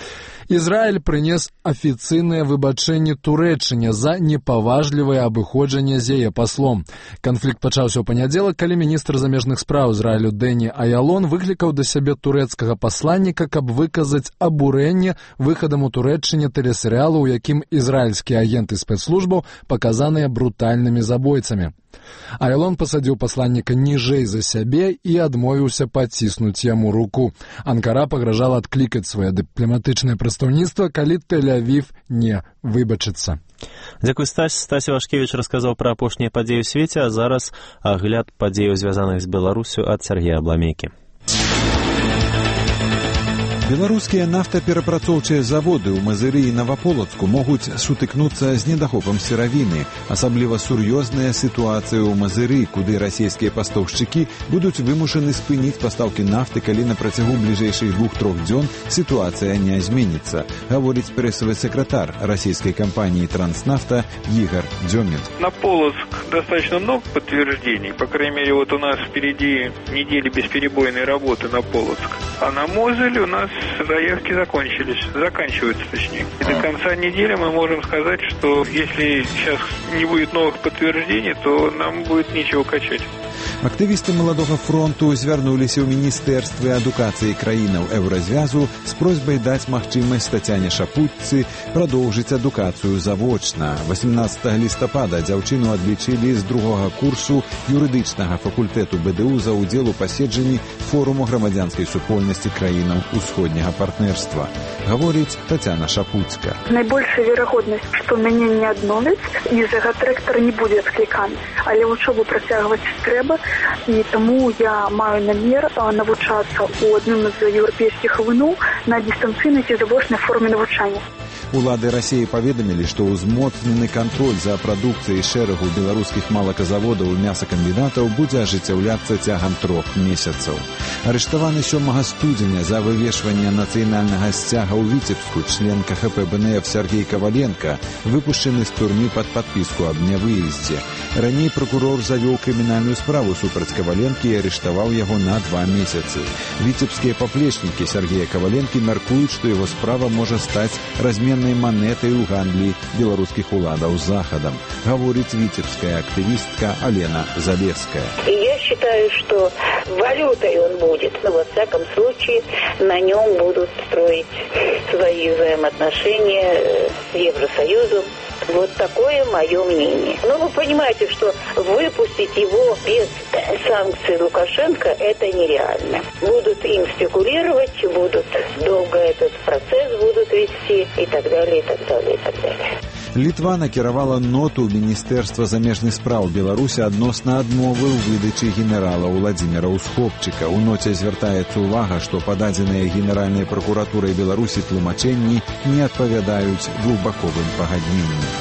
Ізраіль прынес афіцыйнае выбачэнне Турэччыне за непаважлівае абыходжанне з яе паслом. Канфлікт пачаўся ў панядзелак, калі міністр замежных спраў Ізраілю Дэні Аялон выклікаў да сябе турэцкага пасланніка, каб выказаць абурэнне выхадам у Турэччыне тэлесерыялу, у якім ізраільскія агенты спецслужбаў паказаныя брутальнымі забойцамі. Аялон пасадзіў пасланніка ніжэй за сябе і адмовіўся паціснуць яму руку. Анкара пагражала адклікаць свае дыпламатычнае прадстаўніцтва, калі Тель-Авів не выбачыцца. Дзякуй, Стась. Стась Івашкевіч расказаў пра апошнія падзеі ў свеце, а зараз агляд падзеяў, звязаных з Беларусю, ад Сергея Абламейкі. Беларускія нафтаперапрацоўчыя заводы ў Мазыры і Наваполацку могуць сутыкнуцца з недахопам сыравіны. Асабліва сур'ёзная сітуацыя ў Мазыры, куды расійскія пастаўшчыкі будуць вымушаны спыніць пастаўкі нафты, калі на працягу бліжэйшых двух-трох дзён сітуацыя не зменіцца, гаворыць прэсавы сакратар расійскай кампаніі «Транснафта» Игорь Дёмин. На Полоцк достаточно много подтверждений. По крайней мере, вот у нас впереди недели бесперебойной работы на Полоцк. А на Мозель у нас заявки закончились, заканчиваются точнее. И до конца недели мы можем сказать, что если сейчас не будет новых подтверждений, то нам будет нечего качать. Актывісты маладога фронту звярнуліся ў міністэрстве адукацыі краінаў Еўразвязу з просьбай даць магчымасць Тацяне Шапутцы прадоўжыць адукацыю завочна. восемнадцатага лістапада дзяўчыну адлічылі з другога курсу юрыдычнага факультэту Бэ Дэ У за ўдзел у паседжанні форуму грамадзянскай супольнасці краінаў усходняга партнерства. Гаворыць Тацяна Шапуцка. Найбольшая верагоднасць, што мяне не адновяць і загатрэктар не будзе адкліканы, але вучобу працягваць трэба. І таму я маю намер навучацца ў адным з еўрапейскіх ВНУ на дыстанцыйнай ці завочнай форме навучання. Улады Расіі паведамілі, што ўзмоцнены кантроль за прадукцыяй шэрагу беларускіх малаказаводаў і мясакамбінатаў будзе ажыццяўляцца цягам трох месяцаў. Арыштаваны сёмага студзеня за вывешванне нацыянальнага сцяга ў Віцебску член Ка Ха Пэ Бэ Эн Эф Сергей Каваленка выпушчаны з турмы пад падпіску аб нявыездзе. Раней пракурор завёў крымінальную справу супраць Каваленкі і арыштаваў яго на два месяцы. Віцебскія паплечнікі Сергея Каваленкі мяркуюць, што яго справа можа стаць разменнай монетой у гандлі беларускіх уладаў з Захадам, говорит витебская активистка Алена Залеская. И я считаю, что валютой он будет, но во всяком случае на нем будут строить свои взаимоотношения с Евросоюзом. Вот такое мое мнение. Но вы понимаете, что выпустить его без санкций Лукашенко это нереально. Будут им спекулировать, будут долго этот процесс будут вести и так далее, и так далее, и так далее. Літва накіравала ноту ў Міністэрства замежных спраў Беларусі адносна адмовы ў выдачы генерала Владзіміра Усхопчыка. У ноце звяртаецца ўвага, што пададзеныя Генеральнай пракуратурай Беларусі тлумачэнні не адпавядаюць двухбаковым пагадненням.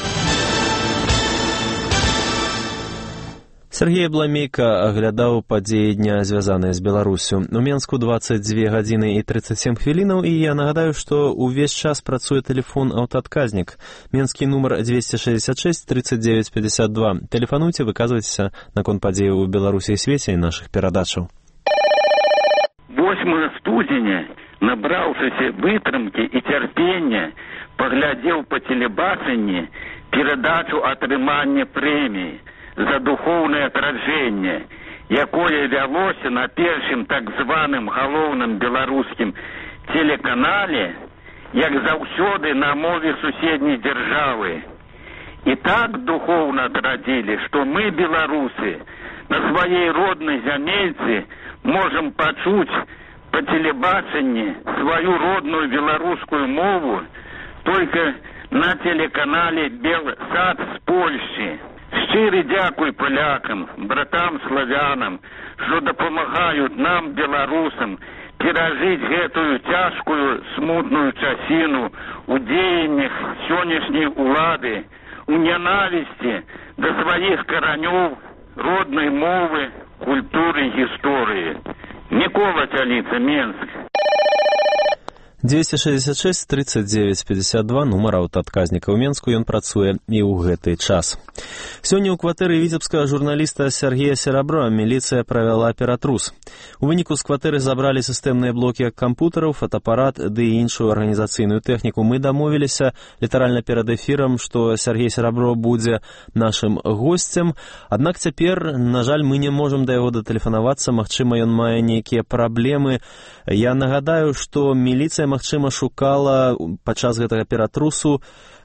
Сергей Абламейка аглядаў падзеі дня, звязаныя з Беларусю. У Менску дваццаць дзве гадзіны і трыццаць сем хвілінаў, і я нагадаю, што ўвесь час працуе тэлефон аўтаадказнік. Менскі нумар двести шестьдесят шесть тридцать девять пятьдесят два. Тэлефануйце, выказвайцеся наконт падзеяў у Беларусі і свеце і нашых перадачаў. восьмага студзеня, набраўшыся вытрымкі і цярпення, паглядзеў па тэлебачанні перадачу атрымання прэміі за духоўнае адраджэнне, якое вялося на першым так званым галоўным беларускім телеканале, як заўсёды на мове суседняй дзяржавы. І так духоўна адрадзілі, што мы, беларусы, на сваей роднай зямельцы можам пачуць па телебачанні сваю родную беларускую мову только на телеканале Белсат з Польшчы. Шчыры дзякуй палякам, братам славянам, што дапамагаюць нам, беларусам, перажыць гэтую цяжкую смутную часіну у дзеяннях сённяшняй улады, у нянавісці да сваіх каранёў, роднай мовы, культуры, гісторыі. Мікола Цяліца, Менск. дзвесце шэсцьдзесят шэсць тридцать девять пятьдесят два, нумар аўтаадказніка ў Менску, ён працуе і ў гэты час. Сёння ў кватэры віцебскага журналіста Сергея Серабро міліцыя правяла ператрус. У выніку з кватэры забралі сістэмныя блокі кампутараў, фотоапарат ды і іншую арганізацыйную тэхніку. Мы дамовіліся літаральна перад эфірам, што Сергей Серабро будзе нашым госцем, аднак цяпер, на жаль, мы не можам да яго датэлефанавацца, магчыма, ён мае нейкія праблемы. Я нагадаю, што міліцыя, магчыма, шукала падчас гэтага ператрусу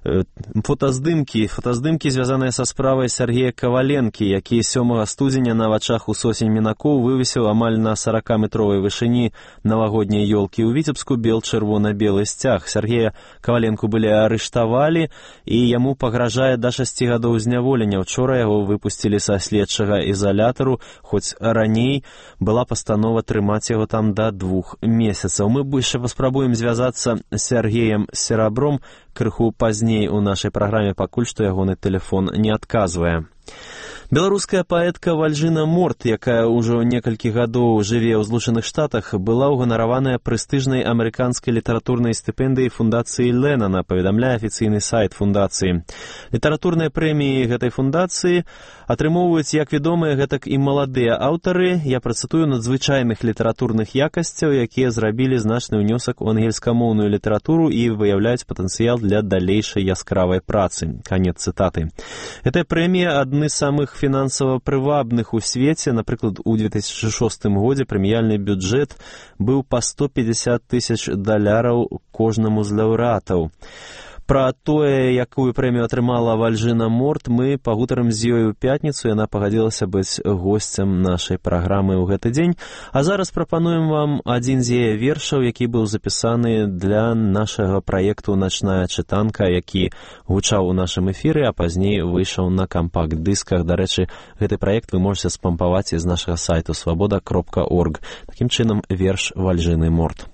фотаздымкі, фотаздымкі, звязаныя са справай Сергея Каваленкі, які сёмага студзеня на вачах у сотень мінакоў вывесіў амаль на сорокаметровай вышыні навагодняй ёлкі ў Віцебску бел-чырвона-белы сцяг. Сергея Каваленку былі арыштавалі, і яму пагражае да шасці гадоў зняволення. Учора яго выпусцілі са следчага ізалятару, хоць раней была пастанова трымаць яго там да двух месяцаў. Мы яшчэ паспрабуем звязацца з Сергеем Серабром крыху пазней у нашай праграме, пакуль што ягоны тэлефон не адказвае. Беларуская паэтка Вальжына Морт, якая ўжо некалькі гадоў жыве ў Злучаных Штатах, была ўганараваная прэстыжнай амерыканскай літаратурнай стыпендыяй фундацыі Леннана, паведамляе афіцыйны сайт фундацыі. Літаратурныя прэміі гэтай фундацыі атрымоўваюць як вядомыя, гэтак і маладыя аўтары. Я працытую надзвычайных літаратурных якасцяў, якія зрабілі значны ўнёсак у ангельскамоўную літаратуру і выяўляюць патэнцыял для далейшай яскравай працы. Канец цытаты. Гэтая прэмія адны з самых фінансава прывабных у свеце. Напрыклад, у две тысячи шостым годзе прэміяльны бюджэт быў па сто пятьдесят тысяч даляраў кожнаму з лаўрэатаў. Пра тое, якую прэмію атрымала Вальжына Морт, мы пагутарым з ёй у пятніцу. Яна пагадзілася быць госцем нашай праграмы ў гэты дзень. А зараз прапануем вам адзін з яе вершаў, які быў запісаны для нашага праекту «Начная чытанка», які гучаў у нашым эфіры, а пазней выйшаў на кампакт-дысках. Дарэчы, гэты праект вы можаце спампаваць з нашага сайту свабода кропка орг. Такім чынам, верш Вальжыны Морт.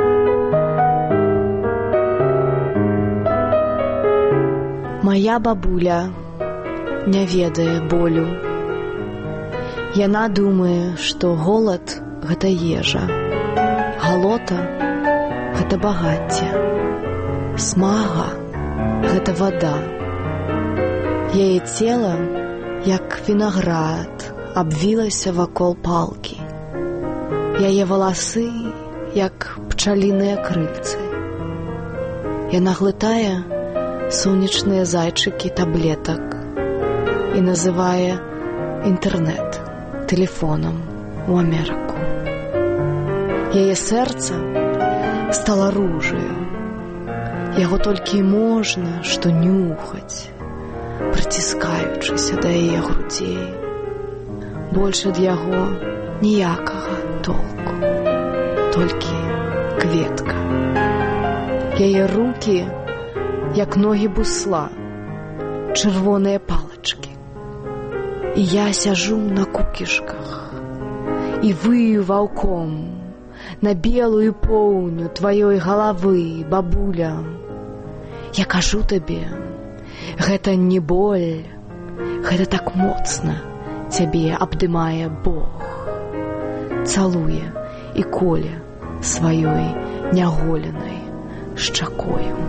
Моя бабуля не ведае болю. Яна думае, што голад – гэта ежа, галота – гэта багацце, смага – гэта вада. Яе цела, як вінаград, абвілася вакол палкі. Яе валасы, як пчаліныя крыльцы. Яна глытае сонечныя зайчыкі таблетак і называе інтэрнэт тэлефонам у Амерыку. Яе сэрца стала ружаю. Яго толькі можна што нюхаць, прыціскаючыся да яе грудзей. Больш ад яго ніякага толку, толькі кветка. Яе рукі як ногі бусла, чырвоныя палачкі. І я сяжу на кукішках і выю ваўком на белую поўню тваёй галавы, бабуля. Я кажу табе, гэта не боль, гэта так моцна цябе абдымае Бог. Цалуе і коле сваёй няголенай шчакою.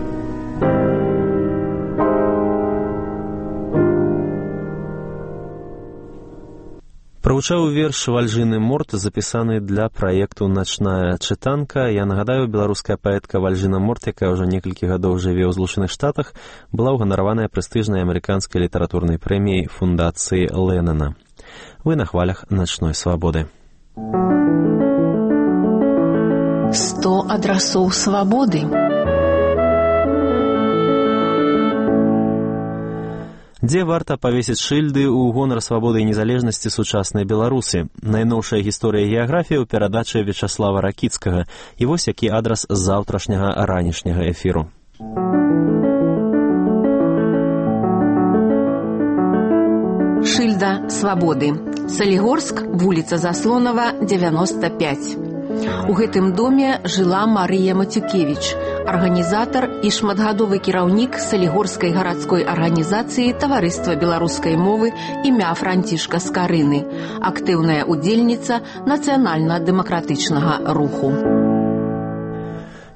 Прагучаў верш Вальжыны Морт, запісаны для праекту «Начная чытанка». Я нагадаю, беларуская паэтка Вальжына Морт, якая ўжо некалькі гадоў жыве ў Злучаных Штатах, была ўганараваная прэстыжнай амерыканскай літаратурнай прэміяй фундацыі Леннана. Вы на хвалях начной свабоды. сто адрасоў свабоды. Дзе варта павесіць шыльды ў гонар свабоды і незалежнасці сучаснай Беларусы? Найноўшая гісторыя геаграфіі ў перадачы Вячаслава Ракіцкага. І вось які адрас заўтрашняга ранішняга эфіру. Шыльда свабоды. Салігорск, вуліца Заслонава, дзевяноста пяць. У гэтым доме жыла Марыя Мацюкевіч, арганізатар і шматгадовы кіраўнік Салігорскай гарадской арганізацыі Таварыства беларускай мовы імя Францішка Скарыны, актыўная ўдзельніца нацыянальна-дэмакратычнага руху.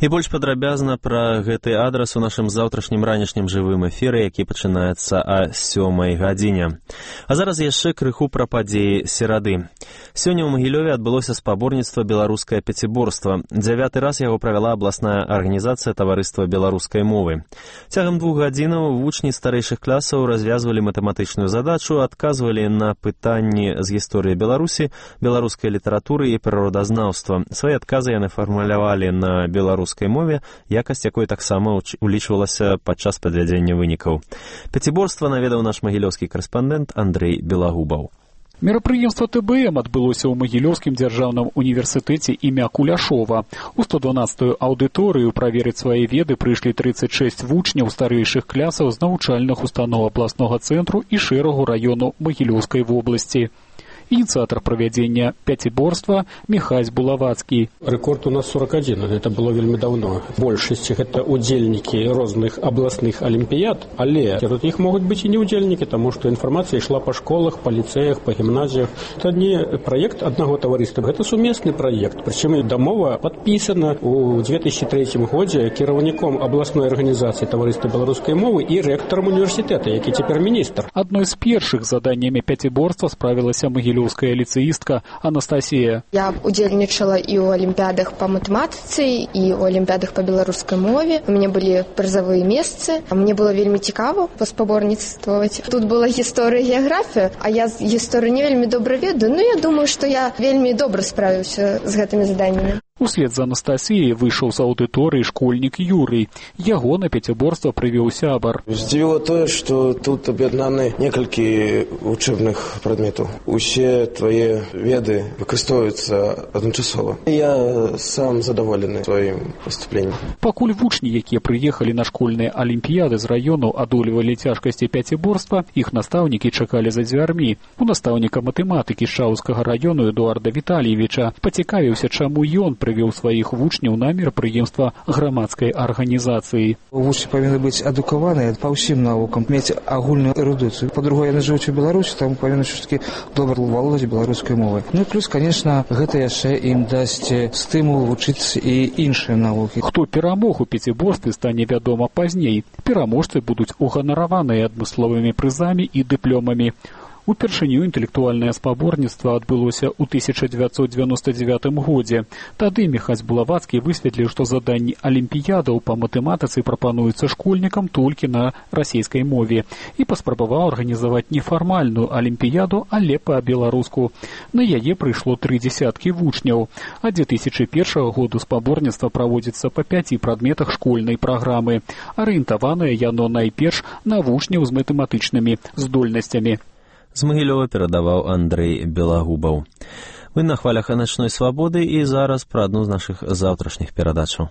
І больш падрабязна пра гэты адрас у нашым заўтрашнім ранішнім жывым эфіры, які пачынаецца а сёмай гадзіне. А зараз яшчэ крыху пра падзеі серады. Сёння ў Магілёве адбылося спаборніцтва «Беларускае пяціборства». Дзявяты раз яго правяла абласная арганізацыя таварыства беларускай мовы. Цягам двух гадзінаў вучні старэйшых класаў развязвалі матэматычную задачу, адказвалі на пытанні з гісторыі Беларусі, беларускай літаратуры і прыродазнаўства. Свае адказы яны фармулявалі на беларускай мове, якасць якой таксама улічвалася падчас падвядзення вынікаў. Пяціборства наведаў наш магілёўскі карэспандэнт Андрэй Белагубаў. Мерапрыемства Тэ Бэ Эм адбылося ў Магілёўскім дзяржаўным універсітэце імя Куляшова. У сто дванаццатую аўдыторыю праверыць свае веды прыйшлі трыццаць шэсць вучняў старэйшых класаў з навучальных устаноў абласнога цэнтру і шэрагу раёну Магілёўскай вобласці. Инициатор проведения пятиборства Михась Булавацкий. Рекорд у нас сорок один, это было вельми давно. Большасць это удзельнікі розных абласных олимпиад, але сярод іх могуць быць і не удзельнікі, тому что информация шла по школах, по лицеях, по гимназиях. Это не проект одного товариства, это сумесный проект. Причем дамова подписана у две тысячи третьем годзе кіраўніком абласной организации товариства беларускай мовы и ректором университета, які цяпер министр. Одной з першых заданиями пятиборства справилася Магілёўская лицеистка Анастасия. Я удзельнічала і ў олимпиадах по математице, і ў олимпиадах по беларускай мове. У меня были призовые месцы. Мне было вельмі цікаво паспаборніцтваваць. Тут была гісторыя і геаграфія, а я гісторыю не вельмі добра ведаю, но я думаю, что я вельмі добра справіўся з гэтымі заданнямі. Услед за Анастасіяй выйшаў з аўдыторыі школьнік Юрый. Яго на пяціборства прывёў сябар. Здзівіла тое, што тут аб'яднаны некалькі вучэбных прадметаў. Усе твае веды выкарыстоўваюцца адначасова. Я сам задаволены сваім выступленнем. Пакуль вучні, якія прыехалі на школьныя алімпіяды з раёнаў, адолевалі цяжкасці пяціборства, іх настаўнікі чакалі за дзвярмі. У настаўніка матэматыкі Шаўскага раёну Эдуарда Віталійевіча пацікавіўся, чаму ён прывёў сваіх вучняў на мерапрыемства грамадскай арганізацыі. Вучні павінны быць адукаваныя па ўсім навукам, мець агульную эрудыцыю. Па-другое, яны жывуць у Беларусі, там павінны ўсё-такі добра валодаць беларускай мовай. Ну і плюс, конечно, гэта яшчэ ім дасць стымул вучыць і іншыя навукі. Хто перамог у пяціборстве, стане вядома пазней. Пераможцы будуць уганараваныя адмысловымі прызамі і дыпломамі. Упершыню інтэлектуальнае спаборніцтва адбылося ў тысяча дзевяцьсот дзевяносто девятым годзе. Тады Михась Булавацкі высветліў, што заданні алімпіядаў па матэматыцы прапануюцца школьнікам толькі на расійскай мове і паспрабаваў арганізаваць нефармальную алімпіяду, але па-беларуску. На яе прыйшло тры дзесяткі вучняў. А две тысячи первого году спаборніцтва праводзіцца па пяці прадметах школьнай праграмы. Арыентаванае яно найперш на вучняў з матэматычнымі здольнасцямі. З Магілёва перадаваў Андрэй Белагубаў. Вы на хвалях начной свабоды і зараз пра адну з нашых заўтрашніх перадачаў.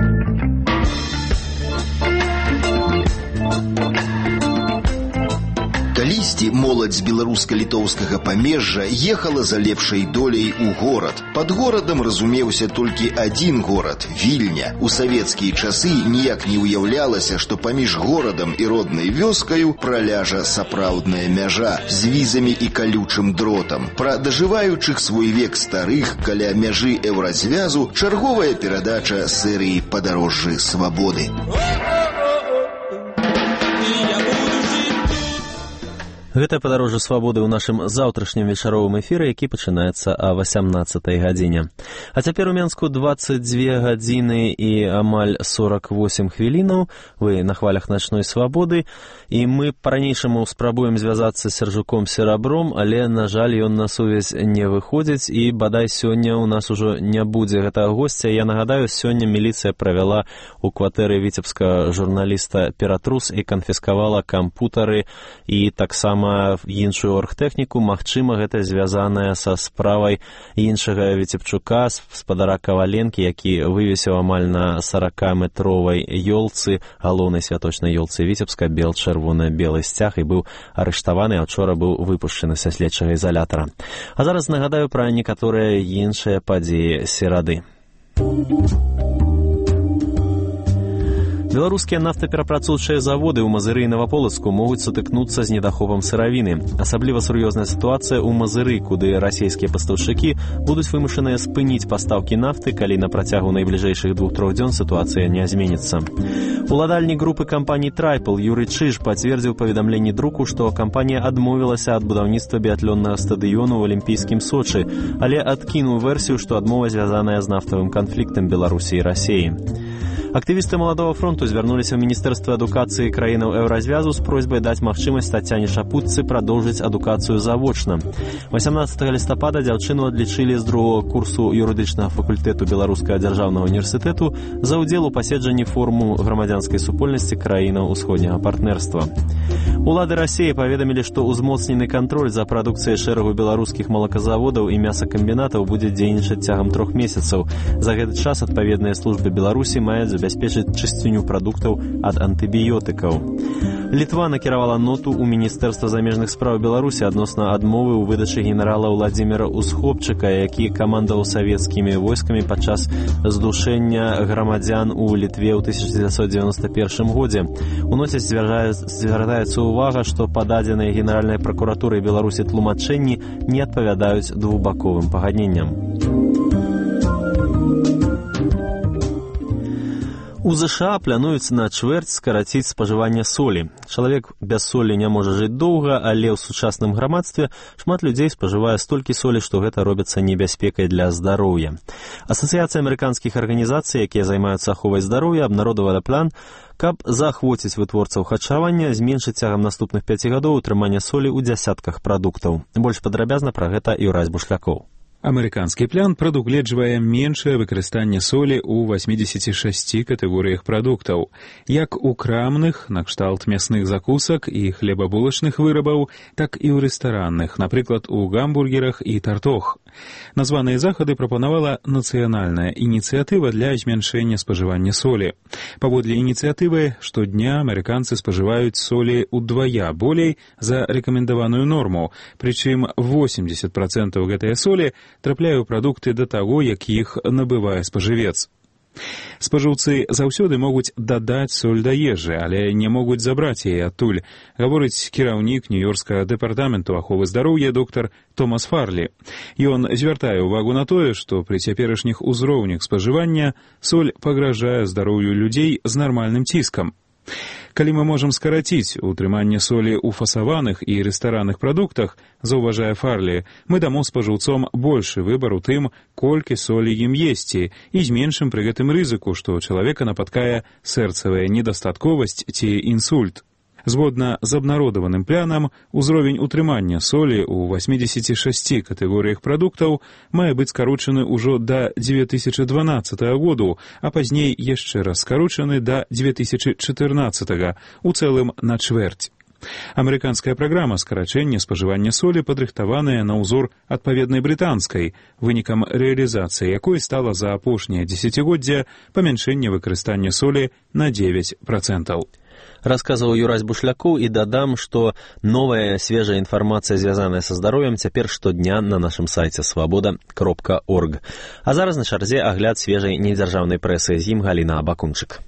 Калісьці моладзь з беларуска-літоўскага памежжа ехала за лепшай доляй у горад. Пад горадам разумеўся толькі адзін горад – Вільня. У савецкія часы ніяк не ўяўлялася, што паміж горадам і роднай вёскаю праляжа сапраўдная мяжа з візамі і калючым дротам. Пра дажываючых свой век старых каля мяжы еўразвязу чарговая перадача серыі «Падарожжы свабоды». Гэта падарожжа свабоды ў нашым заўтрашнім вечаровым эфіры, які пачынаецца а васямнаццатай гадзіне. А цяпер у Менску дваццаць дзве гадзіны і амаль сорок восемь хвілінаў. Вы на хвалях начной свабоды, і мы па-ранейшаму спрабуем звязацца з Сяржуком Серабром, але, на жаль, ён на сувязь не выходзіць, і бадай сёння ў нас ужо не будзе гэтага госця. Я нагадаю, сёння міліцыя правяла ў кватэры віцебска журналіста Ператрус і канфіскавала кампутары і таксама іншую оргтэхніку. Магчыма, гэта звязанае са справай іншага віцебчука, спадара Каваленкі, які вывесіў амаль на сорокаметровай ёлцы, галоўнай святочнай ёлцы Віцебска, бел-чырвона-белы сцяг, і быў арыштаваны, а учора быў выпушчаны са следчага ізалятара. А зараз нагадаю пра некаторыя іншыя падзеі серады. Беларускія нафтаперапрацоўчыя заводы ў Мазыры і Наваполацку могуць сутыкнуцца з недахопам сыравіны. Асабліва сур'ёзная сітуацыя ў Мазыры, куды расійскія пастаўшчыкі будуць вымушаныя спыніць пастаўкі нафты, калі на працягу найбліжэйшых двух-трох дзён сітуацыя не зменіцца. Уладальнік групы кампаній «Трайпл» Юрый Чыж пацвердзіў паведамленні друку, што кампанія адмовілася ад будаўніцтва біятлённага стадыёну ў алімпійскім Сочы, але адкінуў версію, што адмова звязаная з нафтавым канфліктам Беларусі і Расіі. Актывісты Маладога фронту звярнуліся ў Міністэрства адукацыі краінаў Еўразвязу з просьбай даць магчымасць Тацяне Шапутцы прадоўжыць адукацыю завочна. восемнадцатага лістапада дзяўчыну адлічылі з другога курсу юрыдычнага факультэту Беларускага дзяржаўнага універсітэту за ўдзел у паседжанні форуму грамадзянскай супольнасці краінаў усходняга партнерства. Улады Расіі паведамілі, што ўзмоцнены кантроль за прадукцыяй шэрагу беларускіх малаказаводаў і мясакамбінатаў будзе дзейнічаць цягам трох месяцаў. За гэты час адпаведныя службы Беларусі маюць забяспечыць чысціню прадуктаў ад антыбіётыкаў. Літва накіравала ноту ў Міністэрства замежных спраў Беларусі адносна адмовы ў выдачы генерала Владзіміра Усхопчыка, які камандаваў савецкімі войскамі падчас здушэння грамадзян у Літве ў тысяча дзевяцьсот дзевяноста першым годзе. У ноце звяртаецца ўвага, што пададзеныя Генеральнай пракуратурай Беларусі тлумачэнні не адпавядаюць двухбаковым пагадненням. У ЗША плануюць на чвэрць скараціць спажыванне солі. Чалавек без солі не можа жыць доўга, але ў сучасным грамадстве шмат людзей спажывае столькі солі, што гэта робіцца небяспекай для здароўя. Асацыяцыя амерыканскіх арганізацый, якія займаюцца аховай здароўя, абнародавала план, каб заахвоціць вытворцаў харчавання, зменшыць цягам наступных пяці гадоў утрыманне солі ў дзясятках прадуктаў. Больш падрабязна пра гэта Юрась Бушлякоў. Амерыканскі план прадугледжвае меншае выкарыстанне солі ў восьмідзесяці шасці катэгорыях прадуктаў, як у крамных, накшталт мясных закусак і хлебабулачных вырабаў, так і ў рэстаранных, напрыклад, у гамбургерах і тартох. Названыя захады прапанавала нацыянальная ініцыятыва для змяншэння спажывання солі. Паводле ініцыятывы, штодня амерыканцы спажываюць солі ўдвая болей за рэкамендаваную норму, прычым восемьдесят процентаў гэтай солі трапляе ў прадукты да таго, як іх набывае спажывец. Спажыўцы заўсёды могуць дадаць соль да ежы, але не могуць забраць яе адтуль, гаворыць кіраўнік Нью-Йоркскага дэпартаменту аховы здароўя доктар Томас Фарлі. Ён звяртае ўвагу на тое, што пры цяперашніх узроўнях спажывання соль пагражае здароўю людзей з нармальным ціскам. Калі мы можам скараціць утрыманне солі ў фасаваных і рэстаранных прадуктах, заўважае Фарлі, мы дамо спажыўцом большы выбар у тым, колькі солі ім есці, і зменшым пры гэтым рызыку, што чалавека напаткае сэрцавая недастатковасць ці інсульт. Згодна з абнародаваным планам, узровень утрымання солі ў восьмідзесяці шасці катэгорыях прадуктаў мае быць скарочаны ўжо да дзве тысячы дванаццатага году, а пазней яшчэ раз скарочаны да дзве тысячы чатырнаццатага, у цэлым на чвэрць. Амерыканская праграма скарачэння спажывання солі падрыхтаваная на ўзор адпаведнай брытанскай, вынікам рэалізацыі якой стала за апошняе дзесяцігоддзе памяншэнне выкарыстання солі на дзевяць процентаў. Расказваў Юрась Бушлякоў і дадам, што новая свежая інфармацыя, звязаная са здароўем, цяпер штодня на нашым сайце свабода кропка орг. А зараз на чарзе агляд свежай недзяржаўнай прэсы, з ім Галіна Абакунчык.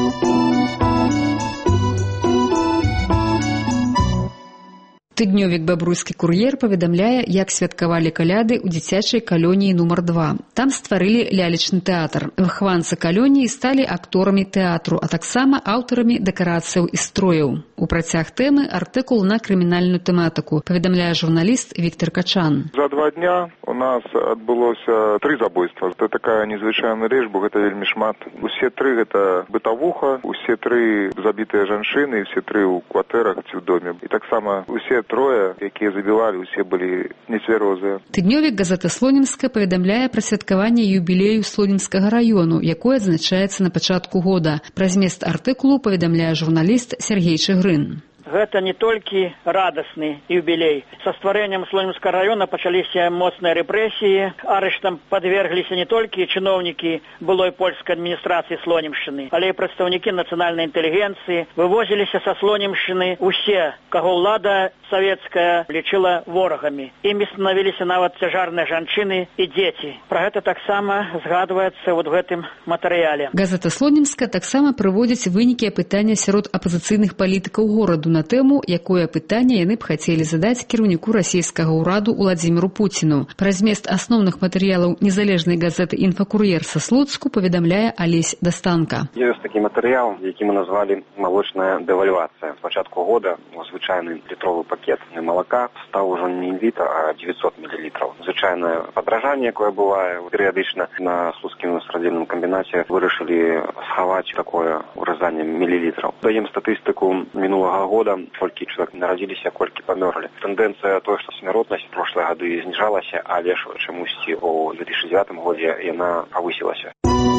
Тыднёвік «Бабруйскі кур'ер» паведамляе, як святкавалі каляды ў дзіцячай калоніі нумар два. Там стварылі лялечны тэатр. Выхаванцы калоніі сталі акторамі тэатру, а таксама аўтарамі дэкарацыяў і строяў. У працяг тэмы артыкул на крымінальную тэматыку, паведамляе журналіст Віктор Качан. За два дня у нас адбылося тры забойства. Это такая незвычайная рэч, бо гэта вельмі шмат. Усе тры гэта бытавуха, усе тры забітыя жанчыны, усе тры ў кватэрах ці ў доме. І таксама усе трое, якія забівалі, усе былі нецвярозыя. Тыднёвік газета «Слонімская» паведамляе пра святкаванне юбілею Слонімскага раёну, якое адзначаецца на пачатку года. Пра змест артыкулу паведамляе журналіст Сергей Чыгрын. гэта не толькі радасны юбілей. Са стварэннем Слонімскага раёна пачаліся моцныя рэпрэсіі. Арыштам падвергліся не толькі чыноўнікі былой польскай адміністрацыі Слонімшчыны, але і прадстаўнікі нацыянальнай інтэлігенцыі. Вывозіліся са Слонімшчыны усе, каго ўлада савецкая лічыла ворагамі. Імі станавіліся нават цяжарныя жанчыны і дзеці. Пра гэта таксама згадваецца вот в гэтым матэрыяле. Газета «Слонімская» таксама прыводзіць вынікі апытання сярод апазіцыйных палітыкаў гораду на тэму, якое пытанне яны б хацелі задаць кіраўніку расійскага ўраду Уладзіміру Пуціну. Пра змест асноўных матэрыялаў незалежнай газеты «Інфакур'ер» са Слуцку паведамляе Алесь Дастанка. Ёсць такі матэрыял, які мы назвалі «Малочная дэвальвацыя». З пачатку года звычайны літровы пакет малака стаў ужо не літр, а девятьсот миллилитров. Звычайнае падражанне, якое бывае перыядычна на Слуцкім радзільным камбінаце, вырашылі схаваць такое ўразанне мілілітраў. Даем статыстыку мінулага года, колькі чалавек нарадзіліся, колькі памёрлі. Тэндэнцыя тое, што смяротнасць в прошлыя гады зніжалася, але ж чамусьці ў две тысячи девятым годзе яна павысілася.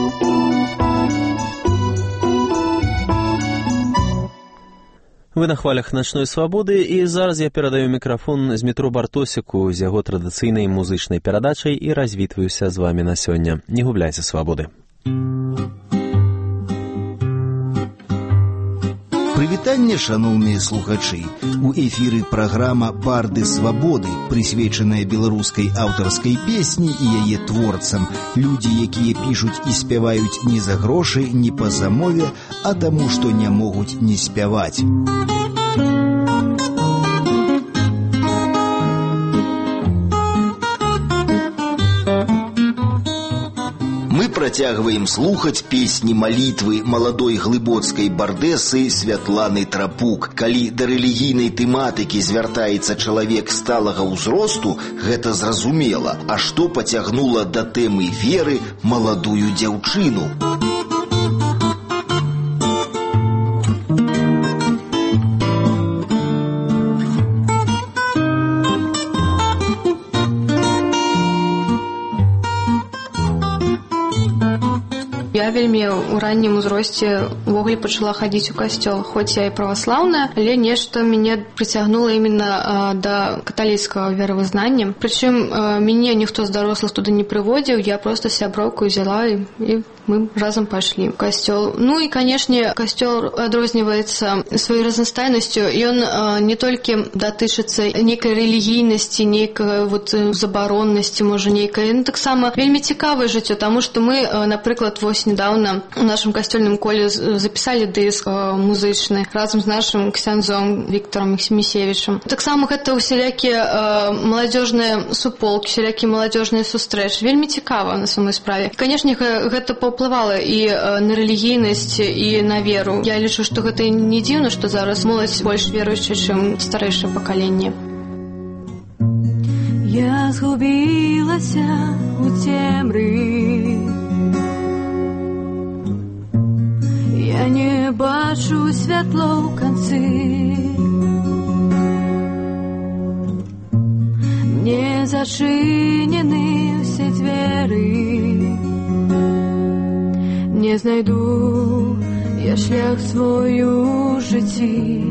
Вы на хвалях начной свабоды, і зараз я перадаю мікрафон Змітру Бартосіку з яго традыцыйнай музычнай перадачай і развітваюся з вамі на сёння. Не губляйце свабоды. Прывітанне, шаноўныя слухачы. У эфіры праграма «Барды свабоды», прысвечаная беларускай аўтарскай песні і яе творцам. Людзі, якія пішуць і спяваюць не за грошы, не па замове, а таму, што не могуць не спяваць. Мы працягваем слухаць песні малітвы маладой глыбоцкай бардэсы Святланы Трапук. Калі да рэлігійнай тэматыкі звяртаецца чалавек сталага ўзросту, гэта зразумела. А што пацягнула да тэмы веры маладую дзяўчыну? Я вельмі ў раннім узросце ўвогуле пачала хадзіць у касцёл. Хоць я і праваслаўная, але нешта мяне прыцягнула именно да каталіцкага веравызнання. Прычым мяне ніхто з дарослых туды не прыводзіў, я просто сяброўку взяла і, і мы разам пайшлі ў касцёл. Ну і, канешне, касцёл адрозніваецца сваёй разнастайнасцю. Ён не толькі датычыцца нейкай рэлігійнасці, нейкай вот забароннасці, можа нейкай. Ну, таксама вельмі цікавае жыццё, таму што мы, напрыклад, вось недавно в нашем костельном коле записали диск э, музычный разом с нашим ксяндзом Виктором Мисевичем. Так само это усялякие э, молодежные суполки, усялякие молодежные сустрэчы. Вельмі цікава на самой справе. Конечно, гэта паўплывала і э, на рэлігійнасць, і на веру. Я лічу, што гэта не дзіўна, што зараз моладзь больш веруючая, чым старэйшае пакаленне. Я згубілася у цемры, я не бачу святло ў канцы. Мне зачынены ўсе дзверы, не знайду я шлях свой у жыцці,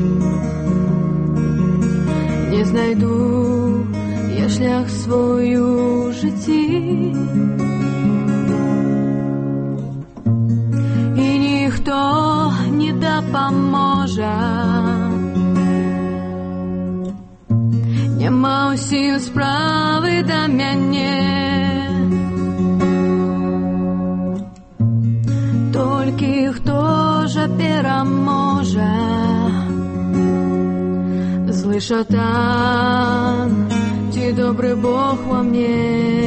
не знайду я шлях свой у жыцці. Ніхто не дапаможа, няма ўсім справы да мяне, толькі хто жа пераможа, злы шатан ці добры Бог во мне,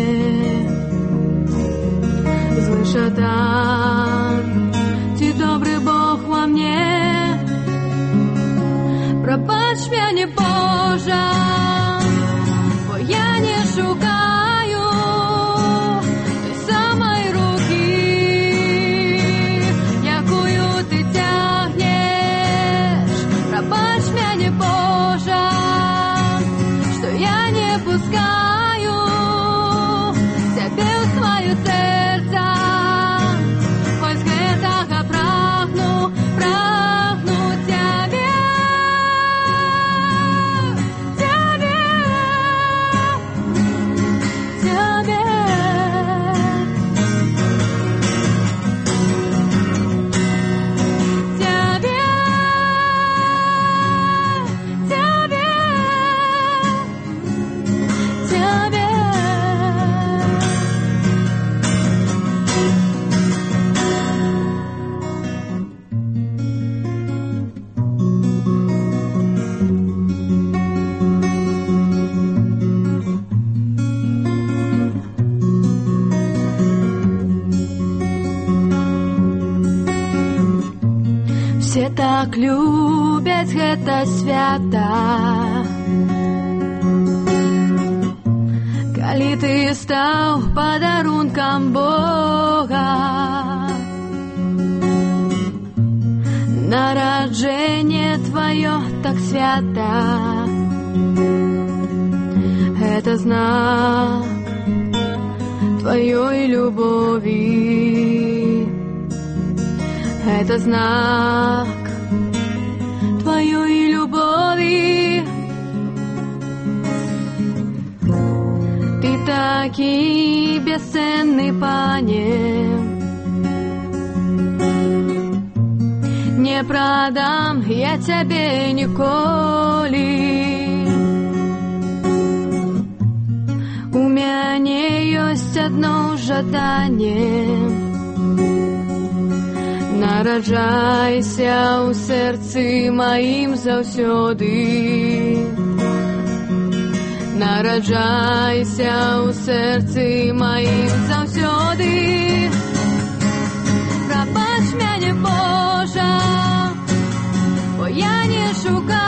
злы шатан ці добры Бог во мне, прабач мяне, Божа, бо я не шукаю той самой руки, якую ты тягнеш. Прабач мяне, Божа, што я не пускаю цябе ў сваё сэрца. Прагну, прагну цябе, так любяць гэта свята. Калі ты стаў падарункам Бога, нараджэнне тваё так свята. Гэта знак тваёй любові. Это знак твоей любови. Ты таки бесценный, Пане, не продам я тебе николи. У мяне ёсць одно жаданне. Нараджайся ў сэрцы маім заўсёды. Нараджайся ў сэрцы маім заўсёды. Прабач мяне, Божа, бо я не шукаю